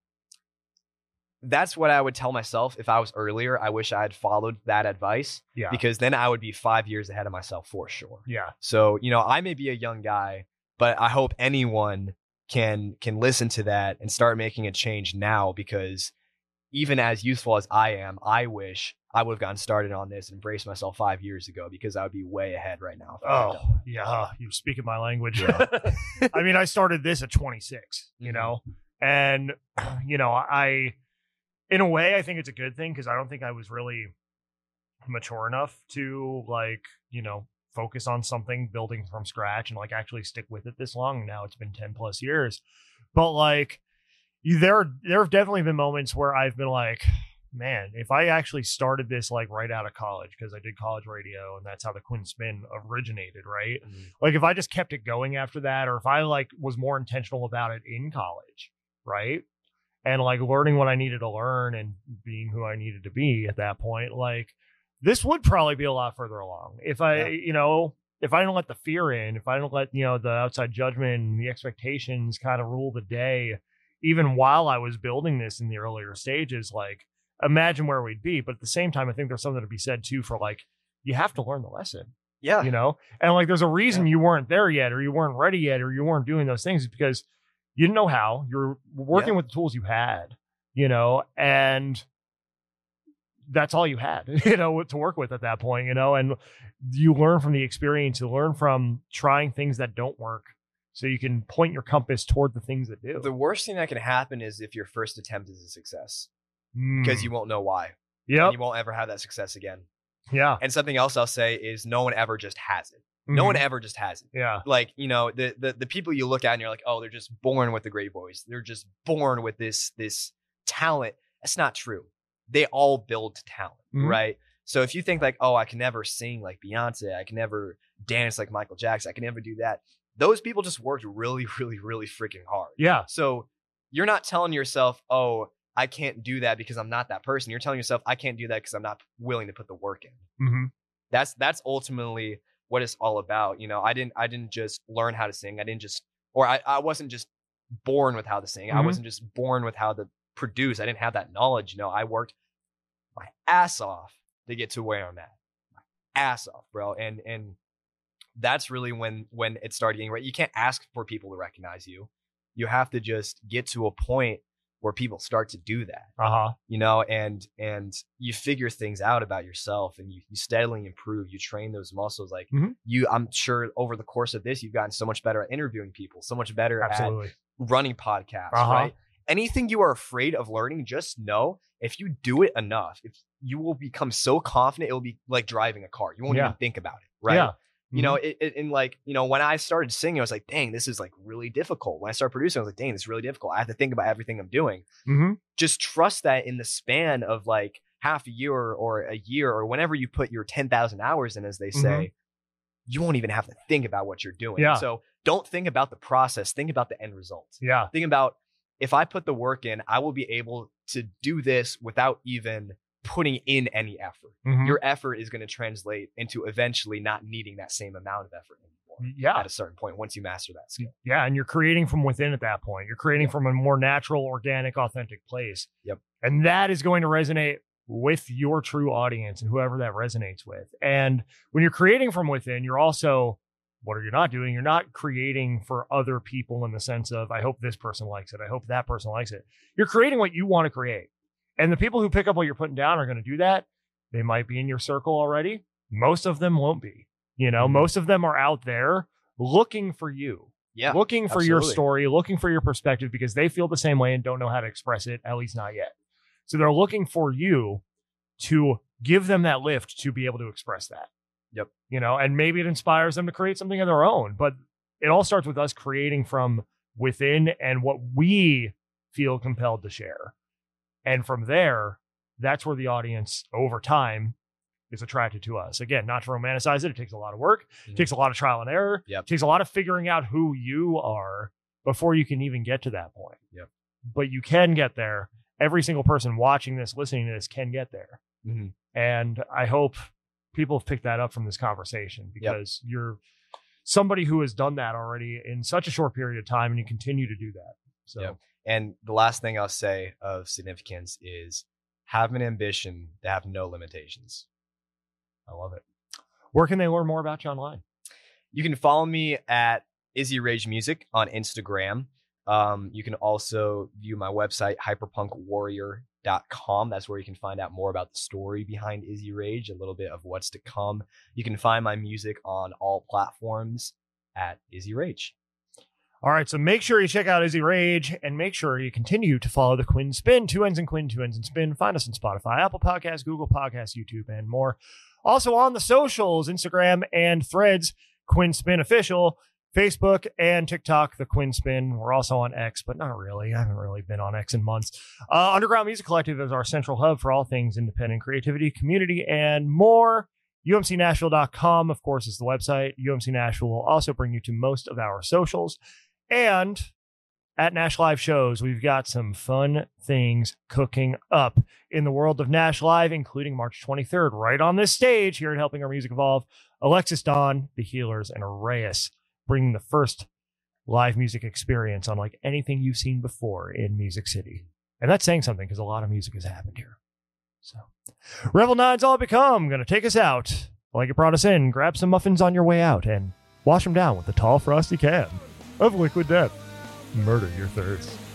B: that's what I would tell myself if I was earlier. I wish I had followed that advice,
A: Yeah.
B: because then I would be five years ahead of myself for sure.
A: Yeah.
B: So, you know, I may be a young guy, but I hope anyone can can listen to that and start making a change now, because even as youthful as I am, I wish I would have gotten started on this and embraced myself five years ago, because I would be way ahead right now. if I had done
A: Oh, yeah. You're speaking my language. I mean, I started this at twenty-six, you
B: Mhm.
A: know, and, you know, I, in a way, I think it's a good thing, because I don't think I was really mature enough to, like, you know, focus on something building from scratch and like actually stick with it this long. Now it's been ten plus years, but like you, there, there have definitely been moments where I've been like, man, if I actually started this like right out of college, because I did college radio and that's how the Quinn Spin originated, right?
B: Mhm.
A: Like if I just kept it going after that, or if I like was more intentional about it in college, right? And like learning what I needed to learn and being who I needed to be at that point, like this would probably be a lot further along. If I,
B: Yeah.
A: you know, if I didn't let the fear in, if I didn't let, you know, the outside judgment and the expectations kind of rule the day, even while I was building this in the earlier stages, like imagine where we'd be. But at the same time, I think there's something to be said too for like, you have to learn the lesson,
B: Yeah.
A: you know? And like, there's a reason you weren't there yet, or you weren't ready yet, or you weren't doing those things, because you didn't know how. You're working
B: Yeah.
A: with the tools you had, you know, and that's all you had, you know, to work with at that point, you know, and you learn from the experience, you learn from trying things that don't work, so you can point your compass toward the things that do.
B: The worst thing that can happen is if your first attempt is a success,
A: Mm.
B: because you won't know why.
A: Yep.
B: And you won't ever have that success again.
A: Yeah.
B: And something else I'll say is no one ever just has it. No
A: Mhm.
B: one ever just has it.
A: Yeah.
B: Like, you know, the, the the people you look at and you're like, oh, they're just born with the great voice. They're just born with this this talent. That's not true. They all build to talent,
A: Mhm.
B: right? So if you think like, oh, I can never sing like Beyonce, I can never dance like Michael Jackson, I can never do that. Those people just worked really, really, really freaking hard.
A: Yeah.
B: So you're not telling yourself, oh, I can't do that because I'm not that person. You're telling yourself, I can't do that because I'm not willing to put the work in.
A: Mm-hmm.
B: That's that's ultimately what it's all about. You know, I didn't I didn't just learn how to sing. I didn't just, or I, I wasn't just born with how to sing. Mm-hmm. I wasn't just born with how to produce. I didn't have that knowledge. You know, I worked my ass off to get to where I'm at. My ass off, bro. And and that's really when when it started getting right. You can't ask for people to recognize you. You have to just get to a point where people start to do that.
A: Uh-huh.
B: You know, and and you figure things out about yourself, and you, you steadily improve. You train those muscles. Like
A: mm-hmm.
B: you, I'm sure over the course of this, you've gotten so much better at interviewing people, so much better
A: Absolutely.
B: at running podcasts,
A: uh-huh.
B: right? Anything you are afraid of learning, just know if you do it enough, if you will become so confident, it'll be like driving a car. You won't
A: yeah.
B: even think about it, right?
A: Yeah.
B: You mm-hmm. know, it, it, and like, you know, when I started singing, I was like, dang, this is like really difficult. When I started producing, I was like, dang, this is really difficult. I have to think about everything I'm doing.
A: Mm-hmm.
B: Just trust that in the span of like half a year or a year or whenever you put your ten thousand hours in, as they say, mm-hmm. you won't even have to think about what you're doing.
A: Yeah.
B: So don't think about the process. Think about the end result.
A: Yeah.
B: Think about, if I put the work in, I will be able to do this without even putting in any effort.
A: Mm-hmm.
B: Your effort is going to translate into eventually not needing that same amount of effort anymore.
A: Yeah.
B: At a certain point, once you master that skill.
A: Yeah. And you're creating from within at that point. You're creating yeah. from a more natural, organic, authentic place.
B: Yep.
A: And that is going to resonate with your true audience and whoever that resonates with. And when you're creating from within, you're also, what are you not doing? You're not creating for other people in the sense of, I hope this person likes it. I hope that person likes it. You're creating what you want to create. And the people who pick up what you're putting down are going to do that. They might be in your circle already. Most of them won't be. You know, mm-hmm. most of them are out there looking for you.
B: Yeah.
A: Looking for
B: absolutely.
A: your story, looking for your perspective because they feel the same way and don't know how to express it, at least not yet. So they're looking for you to give them that lift to be able to express that.
B: Yep.
A: You know, and maybe it inspires them to create something of their own, but it all starts with us creating from within and what we feel compelled to share. And from there, that's where the audience over time is attracted to us. Again, not to romanticize it. It takes a lot of work. Mm-hmm. It takes a lot of trial and error.
B: Yep.
A: It takes a lot of figuring out who you are before you can even get to that point.
B: Yep. But
A: you can get there. Every single person watching this, listening to this can get there.
B: Mm-hmm.
A: And I hope people have picked that up from this conversation because
B: yep.
A: you're somebody who has done that already in such a short period of time and you continue to do that. So.
B: Yep. And the last thing I'll say of significance is have an ambition to have no limitations.
A: I love it. Where can they learn more about you online?
B: You can follow me at Izzy Rage Music on Instagram. Um, you can also view my website, hyperpunk warrior dot com. That's where you can find out more about the story behind Izzy Rage, a little bit of what's to come. You can find my music on all platforms at Izzy Rage.
A: All right, so make sure you check out Izzy Rage and make sure you continue to follow the Quinn Spin, two N's in Quinn, two N's in Spin. Find us on Spotify, Apple Podcasts, Google Podcasts, YouTube, and more. Also on the socials, Instagram and Threads, Quinn Spin Official, Facebook and TikTok, the Quinn Spin. We're also on X, but not really. I haven't really been on X in months. Uh, Underground Music Collective is our central hub for all things independent creativity, community, and more. U M C Nashville dot com, of course, is the website. U M C Nashville will also bring you to most of our socials. And at Nash Live shows, we've got some fun things cooking up in the world of Nash Live, including March twenty-third, right on this stage here at Helping Our Music Evolve. Alexis Dawn, The Healers, and Arrayus bringing the first live music experience unlike anything you've seen before in Music City. And that's saying something because a lot of music has happened here. So, Revel nine's all become going to take us out like it brought us in. Grab some muffins on your way out and wash them down with the tall, frosty can of Liquid Death. Murder your thirst.